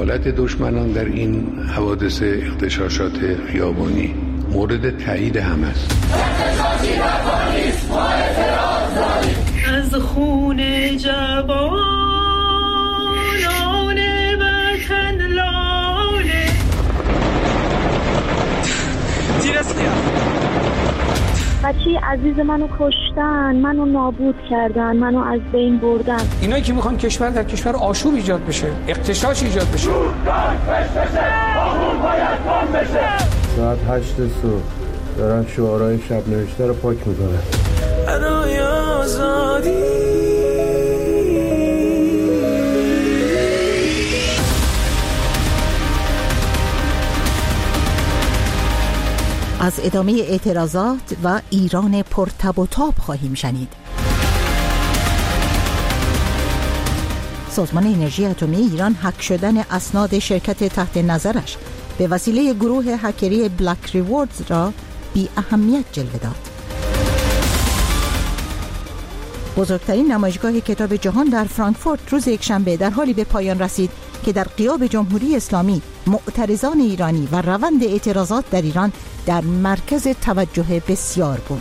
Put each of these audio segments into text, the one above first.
دخالت دشمنان در این حوادث اغتشاشات خیابانی مورد تایید همه است. اغتشاشی نکنید، ما اعتراض داریم. از خون جوانان وطن لاله بچه عزیز منو کشتن، منو نابود کردن، منو از بین بردن. اینایی که میخوان کشور در کشور آشوب ایجاد بشه، اغتشاش ایجاد بشه. ساعت 8 صبح دارن شعارهای شب نوشته رو پاک میکنن. برای آزادی از ادامه اعتراضات و ایران پرتب و تاب خواهیم شنید. سازمان انرژی اتمی ایران هک شدن اسناد شرکت تحت نظرش به وسیله گروه هکری بلک ریواردز را بی اهمیت جلوه داد. بزرگترین نمایشگاه کتاب جهان در فرانکفورت روز یکشنبه در حالی به پایان رسید که در غیاب جمهوری اسلامی معترضان ایرانی و روند اعتراضات در ایران در مرکز توجه بسیار بود.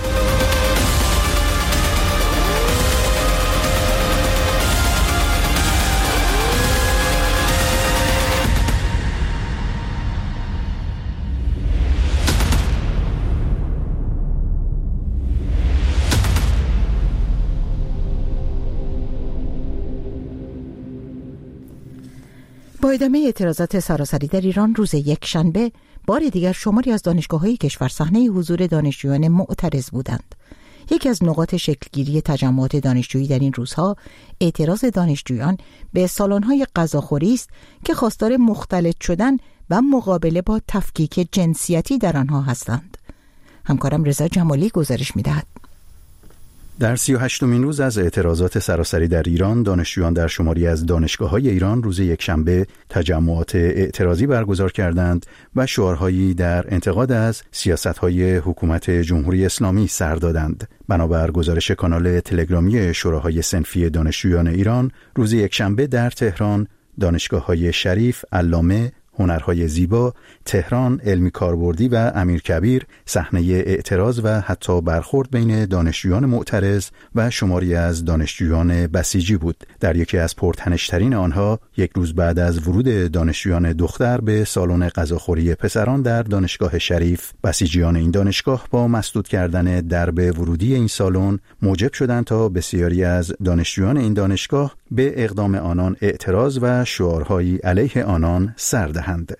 با ادامه اعتراضات سراسری در ایران روز یکشنبه بار دیگر شماری از دانشگاه‌های کشور صحنه حضور دانشجویان معترض بودند. یکی از نقاط شکلگیری تجمعات دانشجویی در این روزها اعتراض دانشجویان به سالن‌های غذاخوری است که خواستار مختلط شدن و مقابله با تفکیک جنسیتی در آنها هستند. همکارم رضا جمالی گزارش می‌دهد. در 38مین روز از اعتراضات سراسری در ایران، دانشجویان در شماری از دانشگاه‌های ایران روز یکشنبه تجمعات اعتراضی برگزار کردند و شعارهایی در انتقاد از سیاست‌های حکومت جمهوری اسلامی سر دادند. بنابر گزارش کانال تلگرامی شوراهای صنفی دانشجویان ایران، روز یکشنبه در تهران، دانشگاه‌های شریف، علامه، هنرهای زیبا، تهران، علمی کاربردی و امیرکبیر صحنه اعتراض و حتی برخورد بین دانشجویان معترض و شماری از دانشجویان بسیجی بود. در یکی از پرتنش‌ترین آنها، یک روز بعد از ورود دانشجویان دختر به سالن غذاخوری پسران در دانشگاه شریف، بسیجیان این دانشگاه با مسدود کردن درب ورودی این سالن موجب شدند تا بسیاری از دانشجویان این دانشگاه به اقدام آنان اعتراض و شعارهایی علیه آنان سر دهند.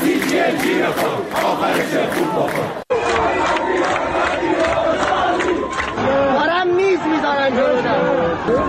دارم میز میذارن جلو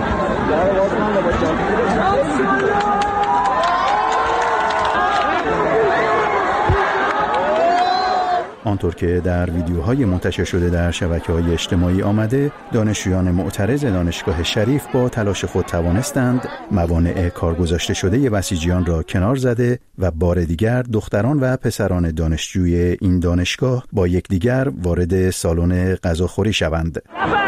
آنطور که در ویدیوهای منتشر شده در شبکه‌های اجتماعی آمده، دانشجویان معترض دانشگاه شریف با تلاش خود توانستند موانع کارگذاشته شده بسیجیان را کنار زده و بار دیگر دختران و پسران دانشجوی این دانشگاه با یکدیگر وارد سالن غذاخوری شوند.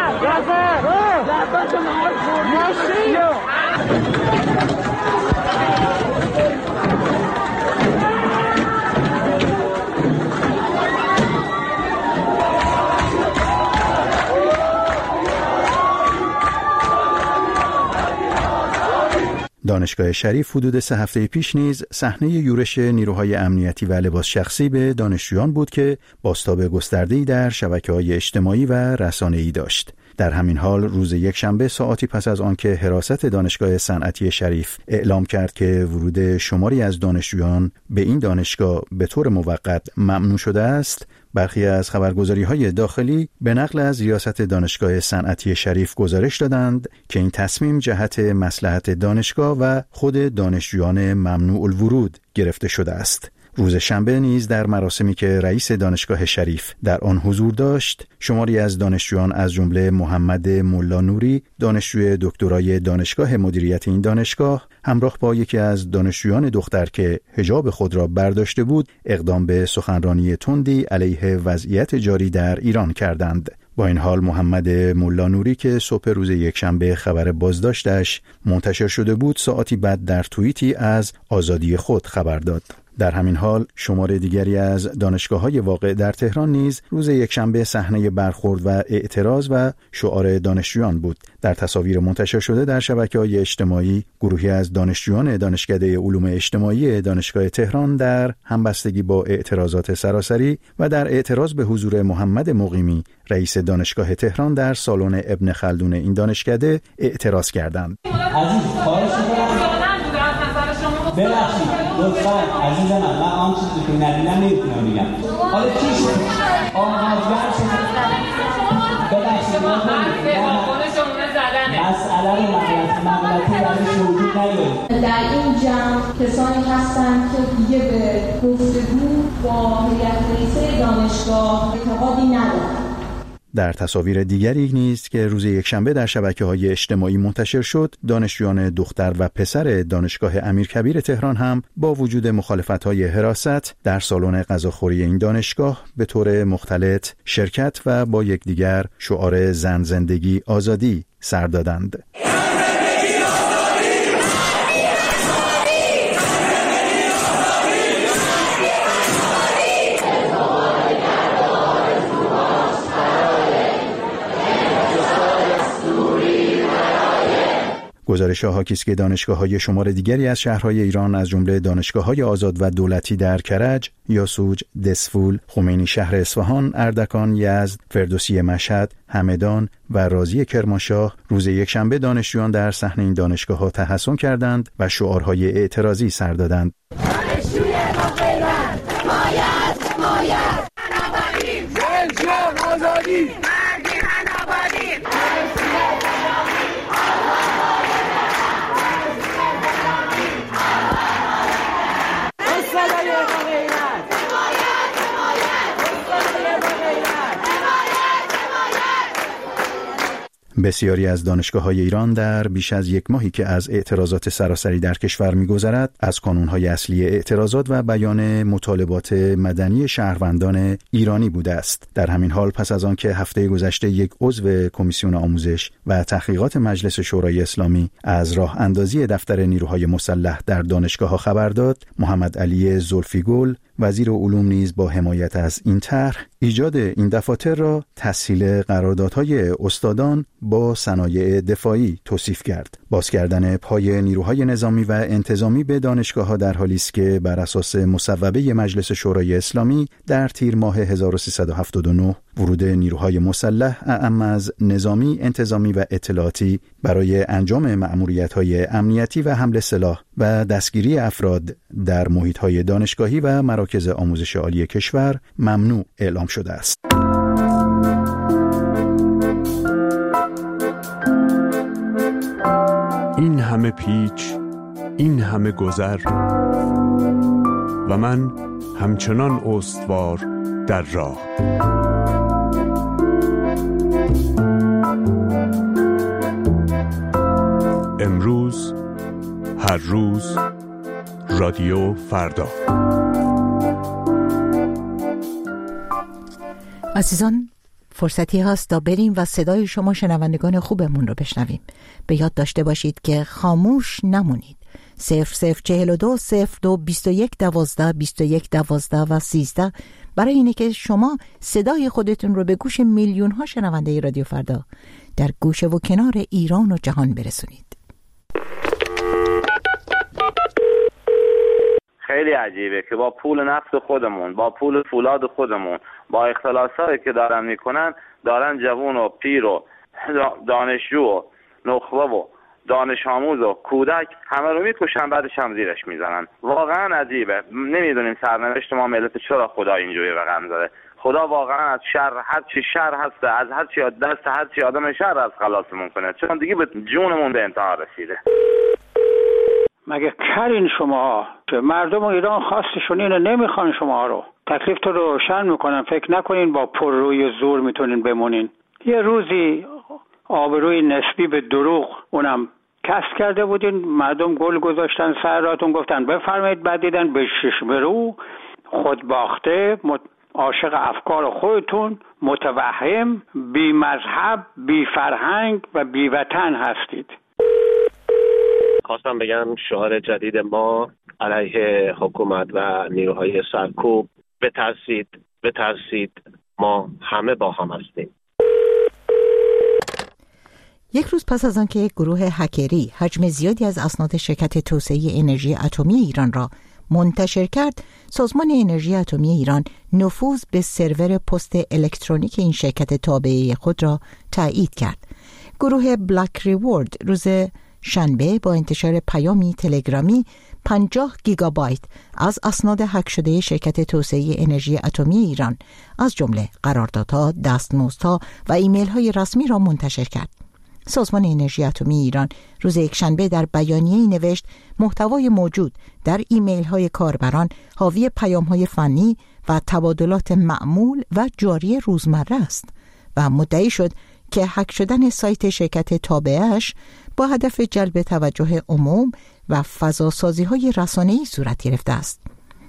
دانشگاه شریف حدود 3 هفته پیش نیز صحنه یورش نیروهای امنیتی و لباس شخصی به دانشجویان بود که بازتاب گسترده‌ای در شبکه‌های اجتماعی و رسانه‌ای داشت. در همین حال روز یکشنبه ساعاتی پس از آنکه حراست دانشگاه صنعتی شریف اعلام کرد که ورود شماری از دانشجویان به این دانشگاه به طور موقت ممنوع شده است، برخی از خبرگزاری‌های داخلی به نقل از ریاست دانشگاه صنعتی شریف گزارش دادند که این تصمیم جهت مصلحت دانشگاه و خود دانشجویان ممنوع الورود گرفته شده است. روز شنبه نیز در مراسمی که رئیس دانشگاه شریف در آن حضور داشت، شماری از دانشجویان از جمله محمد ملا نوری، دانشجوی دکترای دانشگاه مدیریت این دانشگاه، همراه با یکی از دانشجویان دختر که حجاب خود را برداشته بود، اقدام به سخنرانی تندی علیه وضعیت جاری در ایران کردند. با این حال محمد ملانوری که صبح روز یکشنبه خبر بازداشتش منتشر شده بود، ساعتی بعد در توییتی از آزادی خود خبر داد. در همین حال شمار دیگری از دانشگاه‌های واقع در تهران نیز روز یکشنبه صحنه برخورد و اعتراض و شعار دانشجویان بود. در تصاویر منتشر شده در شبکه‌های اجتماعی، گروهی از دانشجویان دانشکده علوم اجتماعی دانشگاه تهران در همبستگی با اعتراضات سراسری و در اعتراض به حضور محمد مقیمی، رئیس دانشگاه تهران، در سالن ابن خلدون این دانشکده اعتراض کردند. ببخشید لطفاً عزیز من آن چیزی که ندیدم نمیتونم بگم. حالا چی شد؟ آموزگار شد. ببخشید مسئله رو مغلطه درش وجود نداره. در این جمع کسانی هستند که دیگه به گفتگو با هیئت رئیسه دانشگاه اعتقادی ندارند. در تصاویر دیگری نیز که روز یکشنبه در شبکه‌های اجتماعی منتشر شد، دانشجویان دختر و پسر دانشگاه امیرکبیر تهران هم با وجود مخالفت‌های حراست در سالن غذاخوری این دانشگاه به طور مختلط شرکت و با یکدیگر شعار زن زندگی آزادی سر دادند. گزارش حاکی است که دانشگاه‌های شمار دیگری از شهرهای ایران از جمله دانشگاه‌های آزاد و دولتی در کرج، یاسوج، دسفول، خمینی شهر اصفهان، اردکان، یزد، فردوسی مشهد، همدان و رازی کرمانشاه روز یکشنبه دانشجویان در صحن این دانشگاه‌ها تحسن کردند و شعارهای اعتراضی سر دادند. دانشجوی باغیران مایت آبادی زنجان آزادی مردان آبادی بسیاری از دانشگاه‌های ایران در بیش از یک ماهی که از اعتراضات سراسری در کشور می‌گذرد، از کانون‌های اصلی اعتراضات و بیان مطالبات مدنی شهروندان ایرانی بوده است. در همین حال پس از آنکه هفته گذشته یک عضو کمیسیون آموزش و تحقیقات مجلس شورای اسلامی از راه اندازی دفتر نیروهای مسلح در دانشگاه‌ها خبر داد، محمد علی زلفیگل وزیر علوم نیز با حمایت از این طرح ایجاد این دفاتر را تسهیل قراردادهای استادان با صنایع دفاعی توصیف کرد. باز کردن پای نیروهای نظامی و انتظامی به دانشگاه‌ها در حالی است که بر اساس مصوبه مجلس شورای اسلامی در تیر ماه 1379 ورود نیروهای مسلح اعم از نظامی، انتظامی و اطلاعاتی برای انجام مأموریت‌های امنیتی و حمل سلاح و دستگیری افراد در محیط‌های دانشگاهی و مراکز آموزش عالی کشور ممنوع اعلام شده است. این همه پیچ، این همه گذر و من همچنان استوار در راه. امروز، هر روز، رادیو فردا. عزیزان، فرصتی هست تا بریم و صدای شما شنوندگان خوبمون رو بشنویم. به یاد داشته باشید که خاموش نمونید. 0042 02 21 12 21 12 و 13 برای اینه که شما صدای خودتون رو به گوش میلیون ها شنونده رادیو فردا در گوشه و کنار ایران و جهان برسونید. خیلی عجیبه که با پول نفت خودمون، با پول فولاد خودمون، با اختلاسایی که دارن میکنن، دارن جوون و پیر و دانشجو و نخبه و دانش آموز و کودک همه رو میکشن، بعدش هم زیرش میزنن. واقعا عجیبه. نمیدونیم سرنوشت ما ملت چرا خدا اینجوری رقم داره. خدا واقعا از شر، هر چی شر هست، از هر چی دست هر چی آدم شر از خلاصمون کنه، چون دیگه به جونمون به انتها رسیده. مگه کرین شما که مردم ایران خواستشون اینو نمیخوان شما رو. تکلیف تو روشن میکنن، فکر نکنین با پر روی زور میتونین بمونین. یه روزی آبروی نسبی به دروغ اونم کسب کرده بودین، مردم گل گذاشتن سر راتون، گفتن بفرمایید، بعد دیدن به شش برو خود باخته عاشق افکار خودتون متوهم، بی مذهب، بی فرهنگ و بی وطن هستید. خواستم بگم شعار جدید ما علیه حکومت و نیروهای سرکوب بترسید ما همه با هم هستیم. یک روز پس از آنکه یک گروه هکری حجم زیادی از اسناد شرکت توسعه انرژی اتمی ایران را منتشر کرد، سازمان انرژی اتمی ایران نفوذ به سرور پست الکترونیک این شرکت تابعه خود را تایید کرد. گروه بلک ریوارد روز شنبه با انتشار پیامی تلگرامی 50 گیگابایت از اسناد هک شده شرکت توسعه انرژی اتمی ایران از جمله قراردادها، دستمزدها و ایمیل‌های رسمی را منتشر کرد. سازمان انرژی اتمی ایران روز یکشنبه در بیانیه‌ای نوشت محتوای موجود در ایمیل‌های کاربران حاوی پیام‌های فنی و تبادلات معمول و جاری روزمره است و مدعی شد که هک شدن سایت شرکت تابعه‌اش با هدف جلب توجه عموم و فضاسازی‌های رسانه‌ای صورت گرفته است.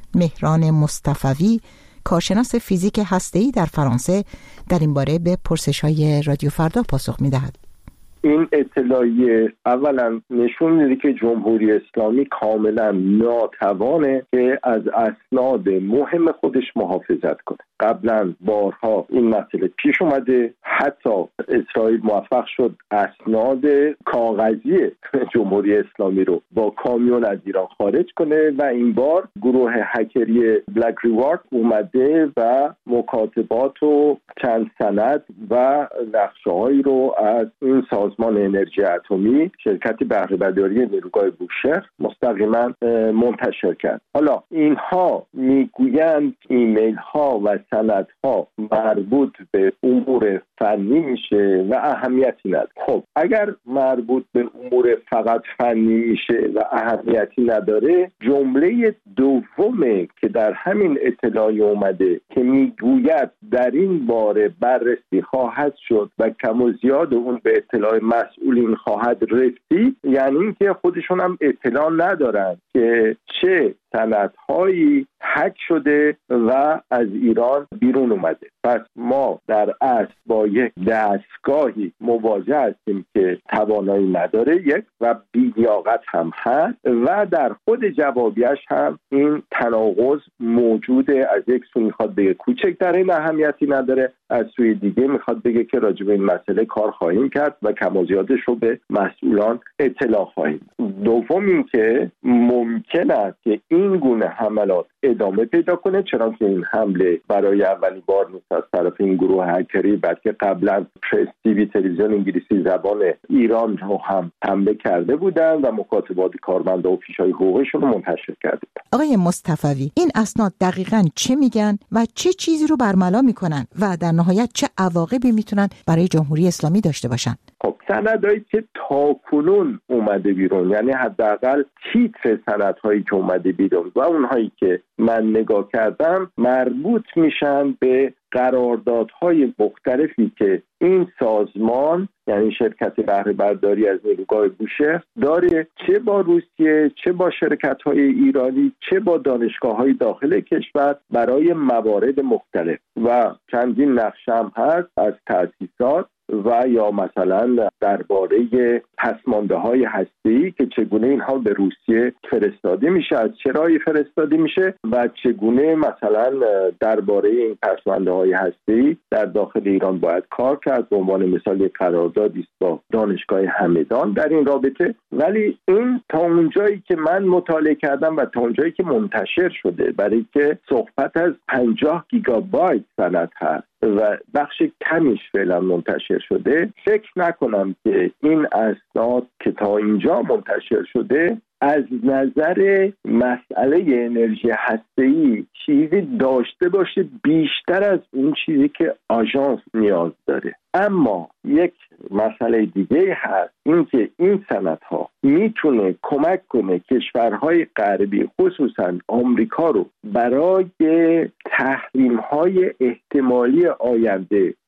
مهران مصطفوی، کارشناس فیزیک هسته‌ای در فرانسه، در این باره به پرسش‌های رادیو فردا پاسخ می‌دهد. این اطلاعیه اولا نشون میده که جمهوری اسلامی کاملا ناتوانه که از اسناد مهم خودش محافظت کنه. قبلا بارها این مسئله پیش اومده، حتی اسرائیل موفق شد اسناد کاغذی جمهوری اسلامی رو با کامیون از ایران خارج کنه و این بار گروه هکری بلک ریوارد اومده و مکاتبات و چند سند و نقشه‌هایی رو از این سازمان انرژی اتمی شرکت بهره برداری نیروگاه بوشهر مستقیما منتشر کرد. حالا اینها میگویند ایمیل ها و سندها مربوط به امور فنی میشه و اهمیتی نداره. خب اگر مربوط به امور فقط فنی میشه و اهمیتی نداره، جمله دومه که در همین اطلاعیه اومده که میگوید در این باره بررسی خواهد شد و کم و زیاد اون به اطلاع مسئولین خواهد رسید، یعنی اینکه خودشون هم اطلاع ندارن که چه سندهایی هک شده و از ایران بیرون اومده. پس ما در اصل با یک دستگاهی مواجه هستیم که توانایی نداره یک و بی‌لیاقت هم هست و در خود جوابیش هم این تناقض موجوده. از یک سو میخواد بگه کوچکترین اهمیتی نداره، از سوی دیگه میخواد بگه که راجع به این مسئله کار خواهیم کرد و کم و زیادش رو به مسئولان اطلاع خواهیم. دوم این که ممکن است که این گونه حملات ادامه پیدا کنه، چرا که این حمله برای اولین بار نیست از طرف این گروه هکری، بلکه قبلا پرس تیوی تلویزیون انگلیسی زبان ایران رو هم حمله کرده بودن و مکاتبات کارمندا و فیش‌های حقوقیشون رو منتشر کرده. آقای مصطفوی، این اسناد دقیقاً چه میگن و چه چیزی رو برملا میکنن و در نهایت چه عواقبی میتونن برای جمهوری اسلامی داشته باشن؟ خب سندهایی که تاکنون اومده بیرون، یعنی حداقل تیتر سندهایی که اومده بیرون و اونهایی که من نگاه کردم، مربوط میشن به قراردادهای مختلفی که این سازمان یعنی شرکت بهره برداری از نیروگاه بوشهر داره، چه با روسیه، چه با شرکت‌های ایرانی، چه با دانشگاه‌های داخل کشور برای موارد مختلف و چندین نقشه هم هست از تأسیسات و یا مثلا درباره پسمانده‌های هسته‌ای که چگونه اینها به روسیه فرستاده میشه، از چه راهی فرستاده میشه و چگونه مثلا درباره این پسمانده‌های هسته‌ای در داخل ایران باید کار کرد. به عنوان مثال یک قراردادی است با دانشگاه همدان در این رابطه. ولی این تا اونجایی که من مطالعه کردم و تا اونجایی که منتشر شده، برای که صحبت از 50 گیگابایت سند هست و بخش کمیش فعلا منتشر شده، فکر نکنم که این اسناد که تا اینجا منتشر شده از نظر مسئله انرژی هسته‌ای چیزی داشته باشه بیشتر از اون چیزی که آژانس نیاز داره. اما یک مسئله دیگه هست، این که این سندها میتونه کمک کنه کشورهای غربی خصوصا آمریکا رو برای تحریم‌های احتمالی آینده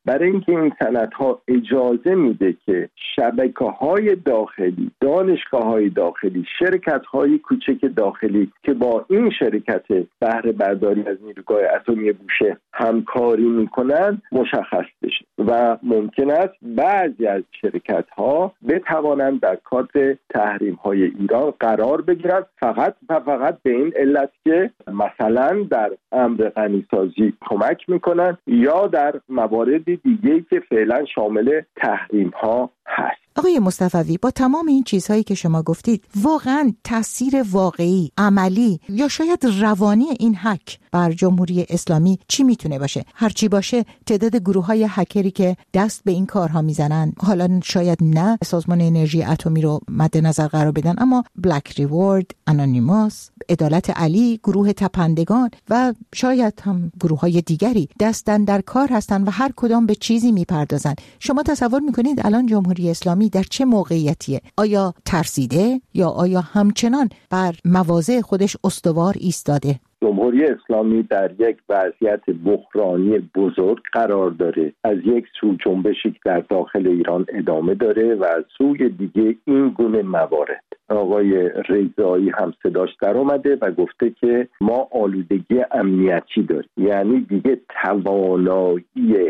برای اینکه این سندها اجازه میده که شبکه‌های داخلی، دانشگاه‌های داخلی، شرکت‌های کوچک داخلی که با این شرکت بهره برداری از نیروگاه اتمی بوشهر همکاری میکنن مشخص بشه و ممکن است بعضی از شرکت‌ها بتوانند در کادر تحریم‌های ایران قرار بگیرند، فقط و فقط به این علت که مثلا در امر غنیسازی کمک میکنن یا در موارد دیگه‌ای که فعلا شامل تحریم‌ها هست. آقای مصطفوی، با تمام این چیزهایی که شما گفتید، واقعا تاثیر واقعی، عملی یا شاید روانی این هک بر جمهوری اسلامی چی میتونه باشه؟ هرچی باشه تعداد گروه‌های هکری که دست به این کارها میزنن، حالا شاید نه سازمان انرژی اتمی رو مد نظر قرار بدن، اما بلک ریوارد، انونیموس، عدالت علی، گروه تپندگان و شاید هم گروه‌های دیگری دستن در کار هستن و هر کدام به چیزی میپردازن. شما تصور میکنید الان جمهوری اسلامی در چه موقعیتیه؟ آیا ترسیده یا آیا همچنان بر مواضع خودش استوار ایستاده؟ جمهوری اسلامی در یک وضعیت بحرانی بزرگ قرار داره. از یک سو جنبشی که در داخل ایران ادامه داره و از سوی دیگه این گونه موارد. آقای رضایی هم صداش در اومده و گفته که ما آلودگی امنیتی داریم، یعنی دیگه توانایی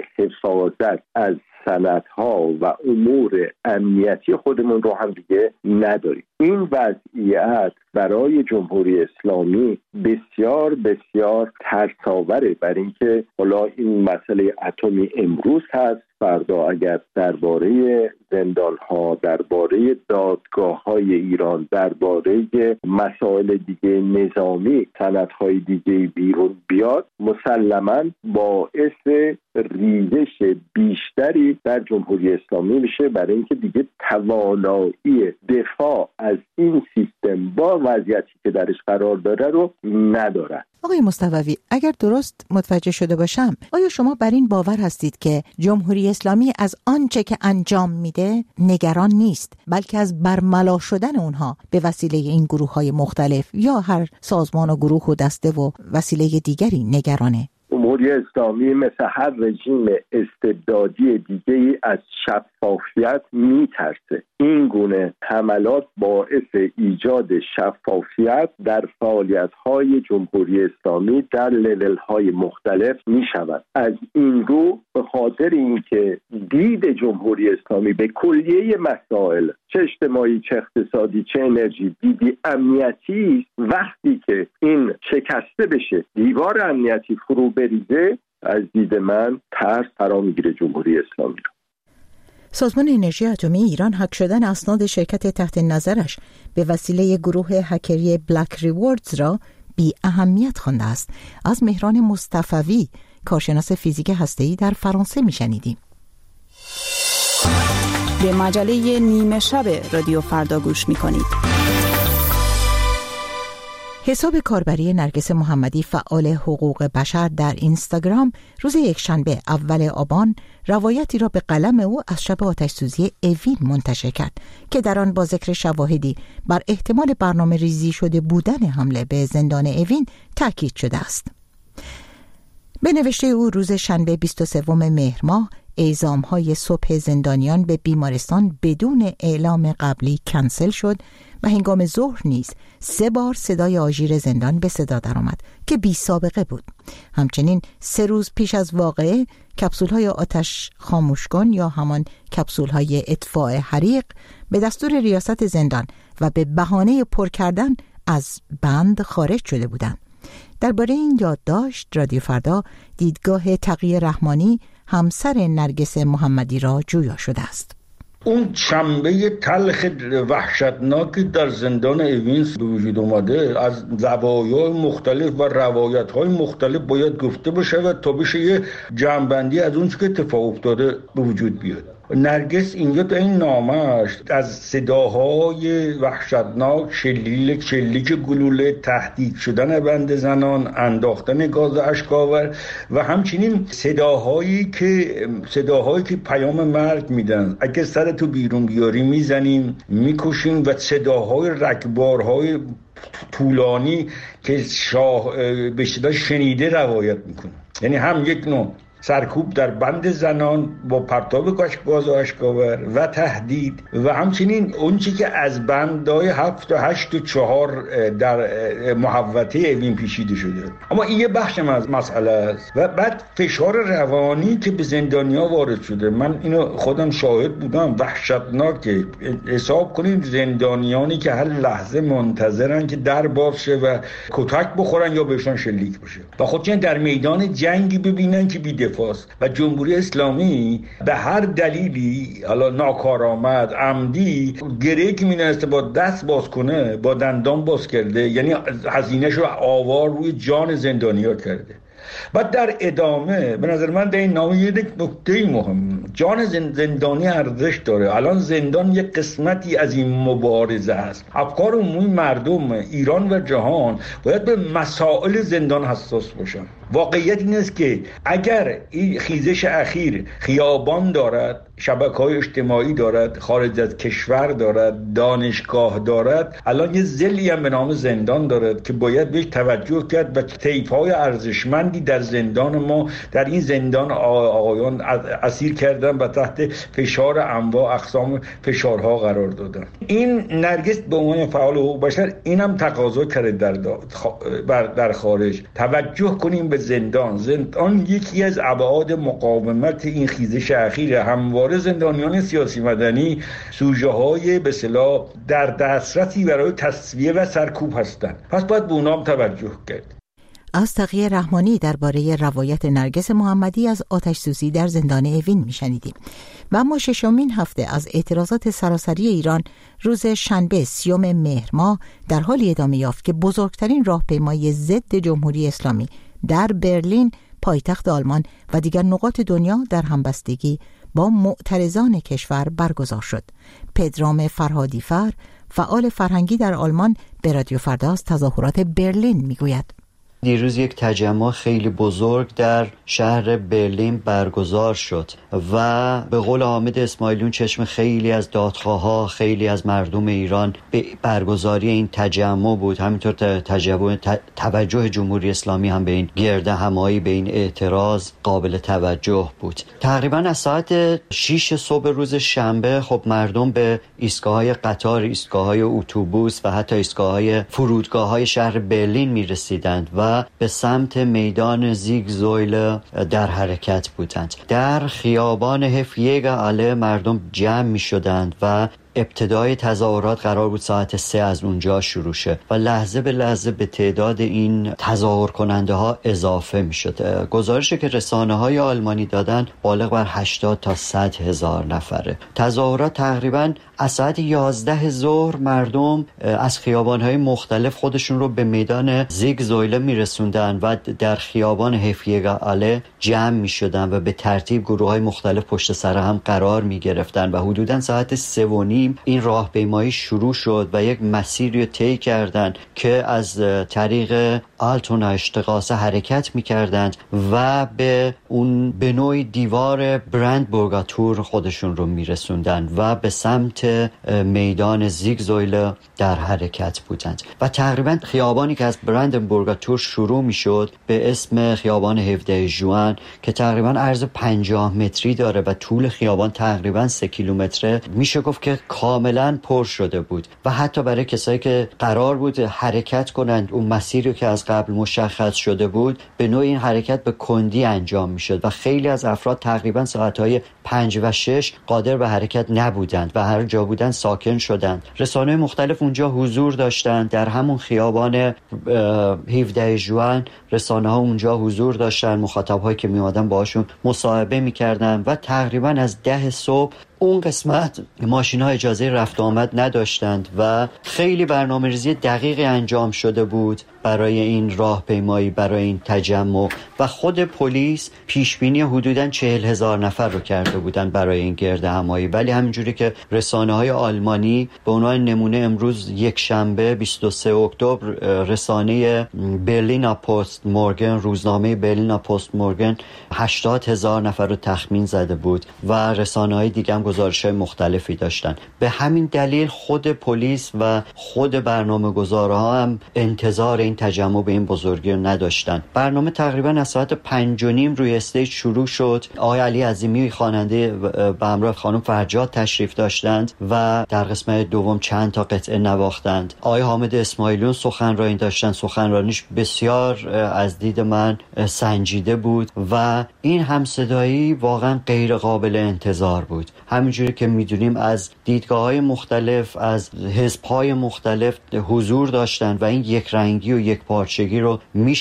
حفاظت از سندها و امور امنیتی خودمون رو هم دیگه نداریم. این وضعیت برای جمهوری اسلامی بسیار بسیار ترساوره، برای اینکه حالا این مسئله اتمی امروز هست، فردا اگر درباره زندان‌ها، درباره دادگاه‌های ایران، درباره مسائل دیگه نظامی، سندهای دیگه بیرون بیاد، مسلماً باعث ریزش بیشتری در جمهوری اسلامی میشه، برای اینکه دیگه توانایی دفاع از این سیستم با وضعیتی که درش قرار داره رو نداره. آقای مصطفوی، اگر درست متوجه شده باشم، آیا شما بر این باور هستید که جمهوری اسلامی از آنچه که انجام میده نگران نیست، بلکه از برملا شدن اونها به وسیله این گروه‌های مختلف یا هر سازمان و گروه و دسته و وسیله دیگری نگرانه؟ جمهوری اسلامی مثل هر رژیم استبدادی دیگه‌ای از شفافیت میترسه. این گونه حملات باعث ایجاد شفافیت در فعالیت‌های جمهوری اسلامی در لول‌های مختلف میشود. از این رو به خاطر اینکه دید جمهوری اسلامی به کلیه مسائل، چه اجتماعی، چه اقتصادی، چه انرژی، دیدی امنیتی، وقتی که این شکسته بشه، دیوار امنیتی فرو بریزه، از دید من ترس فرا میگیره جمهوری اسلامی. سازمان انرژی اتمی ایران هک شدن اسناد شرکت تحت نظرش به وسیله گروه هکری بلک ریواردز را بی اهمیت خوانده است. از مهران مصطفوی، کارشناس فیزیک هسته‌ای در فرانسه میشنیدیم. به مجله نیمه شب رادیو فردا گوش میکنید. حساب کاربری نرگس محمدی فعال حقوق بشر در اینستاگرام روز یکشنبه اول آبان روایتی را به قلم او از شب آتش‌سوزی اوین منتشر کرد که در آن با ذکر شواهدی بر احتمال برنامه ریزی شده بودن حمله به زندان اوین تاکید شده است. به نوشته او روز شنبه 23 مهر ماه اعزام‌های صبح زندانیان به بیمارستان بدون اعلام قبلی کنسل شد و هنگام ظهر نیز 3 بار صدای آژیر زندان به صدا درآمد که بی سابقه بود. همچنین 3 روز پیش از واقعه کپسول‌های آتش خاموشکن یا همان کپسول‌های اطفاء حریق به دستور ریاست زندان و به بهانه پر کردن از بند خارج شده بودند. درباره این یادداشت رادیو فردا دیدگاه تقی رحمانی همسر نرگس محمدی را جویا شده است. اون شنبه تلخ وحشتناکی در زندان اوین به وجود اومده از زوایای مختلف و روایت‌های مختلف باید گفته بشه و تا بشه یه جمع‌بندی از اون که اتفاق افتاده به وجود بیاد. نرگس اینجا تا این نامش از صداهای وحشتناک، شلیک گلوله، تهدید شدن بند زنان، انداختن گاز اشک‌آور و همچنین صداهایی که پیام مرگ میدن. اگه سرتو بیرون بیاری میزنیم، میکشیم و صداهای رگبارهای طولانی که شاه به شدت شنیده روایت میکنه. یعنی هم یک نوع سرکوب در بند زنان با پرتاب کشک‌باز و اشکاور و تهدید و همچنین اون چی که از بندهای 7 و 8 و 4 در محوطه اوین پیچیده شده. اما این یه بخش از مسئله است. و بعد فشار روانی که به زندانیا وارد شده، من اینو خودم شاهد بودم، وحشتناکه. حساب کنید زندانیانی که هر لحظه منتظرن که در باز شه و کتک بخورن یا بهشون شلیک بشه و خودشون در میدان جنگی ببینن که بی‌دفاع است. و جمهوری اسلامی به هر دلیلی، حالا ناکارآمد، عمدی، گره که می‌نویسه با دست باز کنه با دندان باز کرده، یعنی هزینه‌شو آوار روی جان زندانیا کرده. بعد در ادامه به نظر من در این نامه یک نکته مهم، جان زندانی ارزش داره. الان زندان یک قسمتی از این مبارزه است. افکار عمومی مردم ایران و جهان باید به مسائل زندان حساس باشن. واقعیت این است که اگر این خیزش اخیر خیابان دارد، شبکه‌های اجتماعی دارد، خارج از کشور دارد، دانشگاه دارد، الان یه ضلعی هم به نام زندان دارد که باید بهش توجه کرد و طیف‌های ارزشمندی در زندان ما، در این زندان آقایان اسیر کردن و تحت فشار انواع اقسام فشارها قرار دادن. این نرگس به عنوان فعال حقوق بشر اینم تقاضا کرده در خارج توجه کنیم به زندان. زندان یکی از ابعاد مقاومت این خیزش اخیر. همواره زندانیان سیاسی مدنی سوژه‌های به اصطلاح در دسترسی برای تصفیه و سرکوب هستند، پس باید به اونام توجه کرد. از تقی رحمانی درباره روایت نرگس محمدی از آتش‌سوزی در زندان اوین میشنیدیم. و اما ششمین هفته از اعتراضات سراسری ایران روز شنبه 30 مهر ماه در حالی ادامه یافت که بزرگترین راهپیمایی ضد جمهوری اسلامی در برلین پایتخت آلمان و دیگر نقاط دنیا در همبستگی با معترضان کشور برگزار شد. پدرام فرهادیفر، فعال فرهنگی در آلمان، به رادیو فردا از تظاهرات برلین میگوید. دیروز یک تجمع خیلی بزرگ در شهر برلین برگزار شد و به قول حامد اسماعیلیون چشم خیلی از دادخواه‌ها، خیلی از مردم ایران به برگزاری این تجمع بود. همینطور توجه جمهوری اسلامی هم به این گرده همایی، به این اعتراض قابل توجه بود. تقریبا از ساعت 6 صبح روز شنبه خب مردم به ایستگاه‌های قطار، ایستگاه‌های اتوبوس و حتی ایستگاه‌های فرودگاه‌های شهر برلین می‌رسیدند و به سمت میدان زیگزویل در حرکت بودند. در خیابان هفیگاله مردم جمع می شدند و ابتدای تظاهرات قرار بود ساعت 3 از اونجا شروع شه و لحظه به لحظه به تعداد این تظاهر کننده ها اضافه می شد. گزارشی که رسانه های آلمانی دادن بالغ بر 80 تا 100 هزار نفره. تظاهرات تقریبا از ساعت 11 ظهر مردم از خیابان های مختلف خودشون رو به میدان زیگزویله می رسوندن و در خیابان هفیگاله جمع می شدن و به ترتیب گروه های مختلف پشت سر هم قرار می گرفتن و حدوداً ساعت 3:30 این راهپیمایی شروع شد و یک مسیری رو طی کردند که از طریق آلتونا اشتقاسه حرکت می‌کردند و به اون به نوعی دیوار برندبورگا تور خودشون رو می‌رسوندند و به سمت میدان زیگزویله در حرکت بودند و تقریبا خیابانی که از برندبورگا تور شروع می‌شد به اسم خیابان 17 ژوئن که تقریبا عرض 50 متری داره و طول خیابان تقریبا 3 کیلومتره، میشه گفت که کاملا پر شده بود و حتی برای کسایی که قرار بود حرکت کنند اون مسیری که از قبل مشخص شده بود به نوع این حرکت به کندی انجام میشد و خیلی از افراد تقریبا ساعتهای 5 و 6 قادر به حرکت نبودند و هر جا بودن ساکن شدند. رسانه‌های مختلف اونجا حضور داشتند. در همون خیابان 17 ژوئن رسانه‌ها اونجا حضور داشتند، مخاطب‌هایی که می‌اومدن باهاشون مصاحبه می‌کردن و تقریبا از 10 صبح اون قسمت ماشین‌ها اجازه رفت و آمد نداشتند و خیلی برنامه‌ریزی دقیقی انجام شده بود برای این راهپیمایی، برای این تجمع و خود پلیس پیشبینی حدوداً 40,000 نفر رو کرده بودن برای این گرد همایی. ولی همینجوری که رسانه‌های آلمانی به عنوان نمونه امروز یک شنبه 23 اکتبر رسانه برلین پست مورگن، روزنامه برلین پست مورگن 80,000 نفر رو تخمین زده بود و رسانه‌های دیگه هم گزارش‌های مختلفی داشتن. به همین دلیل خود پلیس و خود برنامه‌گذارها هم انتظار این تجمع به این بزرگی رو نداشتن. برنامه تقریبا از ساعت 5:30 روی استیج شروع شد. آقای علی عظیمی خواننده به همراه خانم فرجاد تشریف داشتند و در قسمت دوم چند تا قطعه نواختند. آقای حامد اسماعیلیون سخنرانی داشتن. سخنرانیش بسیار از دید من سنجیده بود و این همصدایی واقعا غیر قابل انتظار بود. همینجوری که میدونیم از دیدگاه‌های مختلف، از حزب‌های مختلف حضور داشتن و این یک رنگی و یک پارچگی رو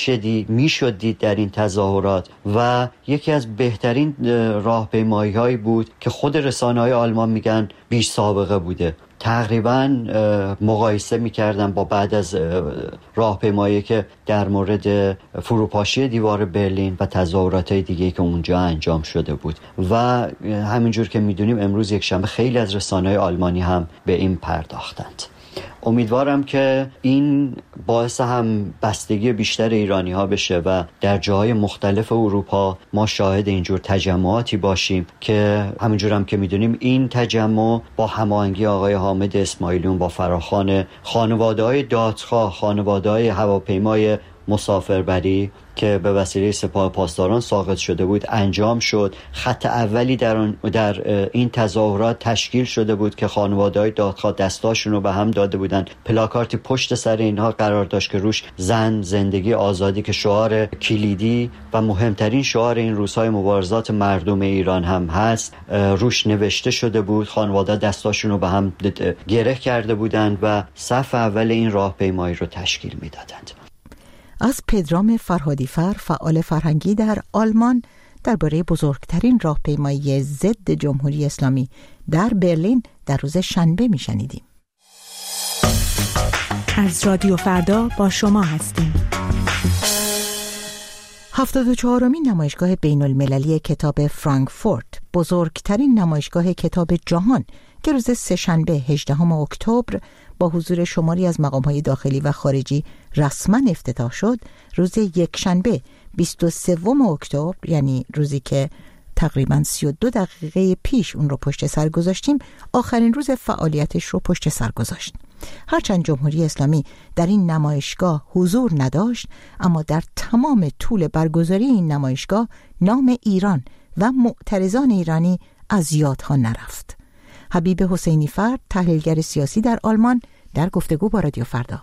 میشد دید در این تظاهرات و یکی از بهترین راهپیمایی‌هایی بود که خود رسانه‌های آلمان میگن بیش سابقه بوده. تقریبا مقایسه میکردن با بعد از راهپیمایی که در مورد فروپاشی دیوار برلین و تظاهرات دیگه‌ای که اونجا انجام شده بود و همینجور که میدونیم امروز یکشنبه خیلی از رسانه‌های آلمانی هم به این پرداختند. امیدوارم که این باعث هم بستگی بیشتر ایرانی ها بشه و در جاهای مختلف اروپا ما شاهد اینجور تجمعاتی باشیم که همینجور هم که میدونیم این تجمع با هماهنگی آقای حامد اسماعیلیون با فراخوان خانواده‌های دادخواه، خانواده‌های هواپیمای مسافربری که به وسیله سپاه پاسداران ساقط شده بود انجام شد. خط اولی در این تظاهرات تشکیل شده بود که خانواده‌های دادخواه دستاشون رو به هم داده بودن. پلاکارتی پشت سر اینها قرار داشت که روش زن، زندگی، آزادی که شعار کلیدی و مهمترین شعار این روزهای مبارزات مردم ایران هم هست روش نوشته شده بود. خانواده دستاشون رو به هم گره کرده بودند و صف اول این راهپیمایی رو تشکیل میدادند. از پدرام فرهادیفر فعال فرهنگی در آلمان درباره بزرگترین راهپیمایی ضد جمهوری اسلامی در برلین در روز شنبه میشنیدیم. از رادیو فردا با شما هستیم. 74مین نمایشگاه بین المللی کتاب فرانکفورت، بزرگترین نمایشگاه کتاب جهان که روز سه‌شنبه 18 اکتبر با حضور شماری از مقام‌های داخلی و خارجی رسما افتتاح شد، روز یکشنبه 23 اکتبر، یعنی روزی که تقریباً 32 دقیقه پیش اون رو پشت سر گذاشتیم، آخرین روز فعالیتش رو پشت سر گذاشت. هرچند جمهوری اسلامی در این نمایشگاه حضور نداشت، اما در تمام طول برگزاری این نمایشگاه نام ایران و معترضان ایرانی از یادها نرفت. حبیب حسینی فرد، تحلیلگر سیاسی در آلمان، در گفتگو با رادیو فردا: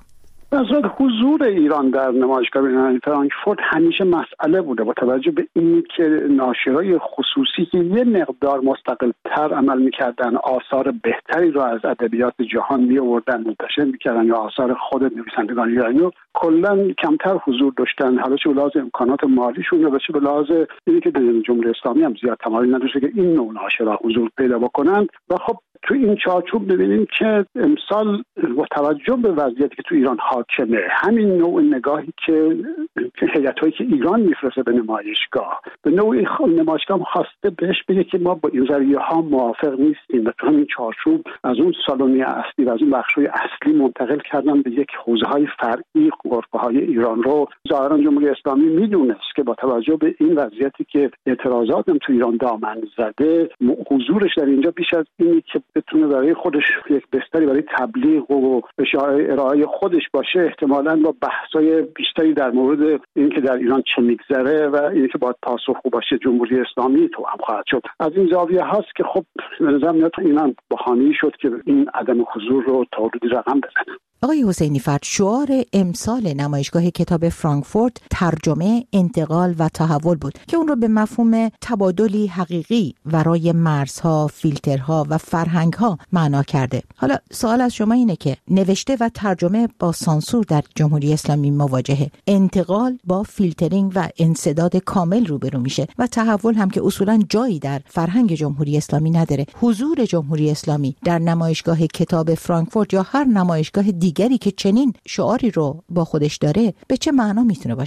حضور ایران در نمایشگاه بین‌المللی فرانکفورت همیشه مسئله بوده، با توجه به این که ناشرای خصوصی که یه مقدار مستقل‌تر عمل می‌کردن، آثار بهتری رو از ادبیات جهان می‌آوردن، منتشر می‌کردن، یا آثار خود نویسندگان ایرانی رو کلاً کمتر حضور داشتن، حالا چه به لحاظ امکانات مالیشون یا چه به لحاظ اینکه که جمهوری اسلامی هم زیاد تمایل نداشته که این نوع ناشرا حضور پیدا بکنن. و خب تو این چارچوب ببینیم که امسال با توجه به وضعیتی که تو ایران حاکمه، همین نوع نگاهی که هیئت‌هایی که ایران میفرسته به نمایشگاه، به نوعی نمایشگاه خواسته بهش بگه که ما با این ذریعه‌ها موافق نیستیم و تو همین چارچوب از اون سالونی اصلی و از اون بخش‌های اصلی منتقل کردن به یک حوزه‌های فرعی غرفه‌های ایران رو. ظاهراً جمهوری اسلامی میدونست که با توجه به این وضعیتی که اعتراضات هم تو ایران دامن زده، حضورش در اینجا بیش از اینی که بتونه برای خودش یک بستری برای تبلیغ و ارائه خودش باشه، احتمالاً با بحث‌های بیشتری در مورد اینکه در ایران چه میگذره و اینکه باید پاسخگو باشه جمهوری اسلامی تو هم خواهد شد. از این زاویه هست که خب به نظر میاد اینا بهانه‌ای شد که این عدم حضور رو تا حدودی رقم بزنه. آقای حسینی فرد، شعار امسال نمایشگاه کتاب فرانکفورت ترجمه، انتقال و تحول بود که اون رو به مفهوم تبادلی حقیقی ورای مرزها، فیلترها و فرهنگها معنا کرده. حالا سوال از شما اینه که نوشته و ترجمه با سانسور در جمهوری اسلامی مواجهه، انتقال با فیلترینگ و انسداد کامل روبرو میشه و تحول هم که اصولاً جایی در فرهنگ جمهوری اسلامی نداره. حضور جمهوری اسلامی در نمایشگاه کتاب فرانکفورت یا هر نمایشگاه دیگری که چنین شعاری رو با خودش داره به چه معنا میتونه باشه؟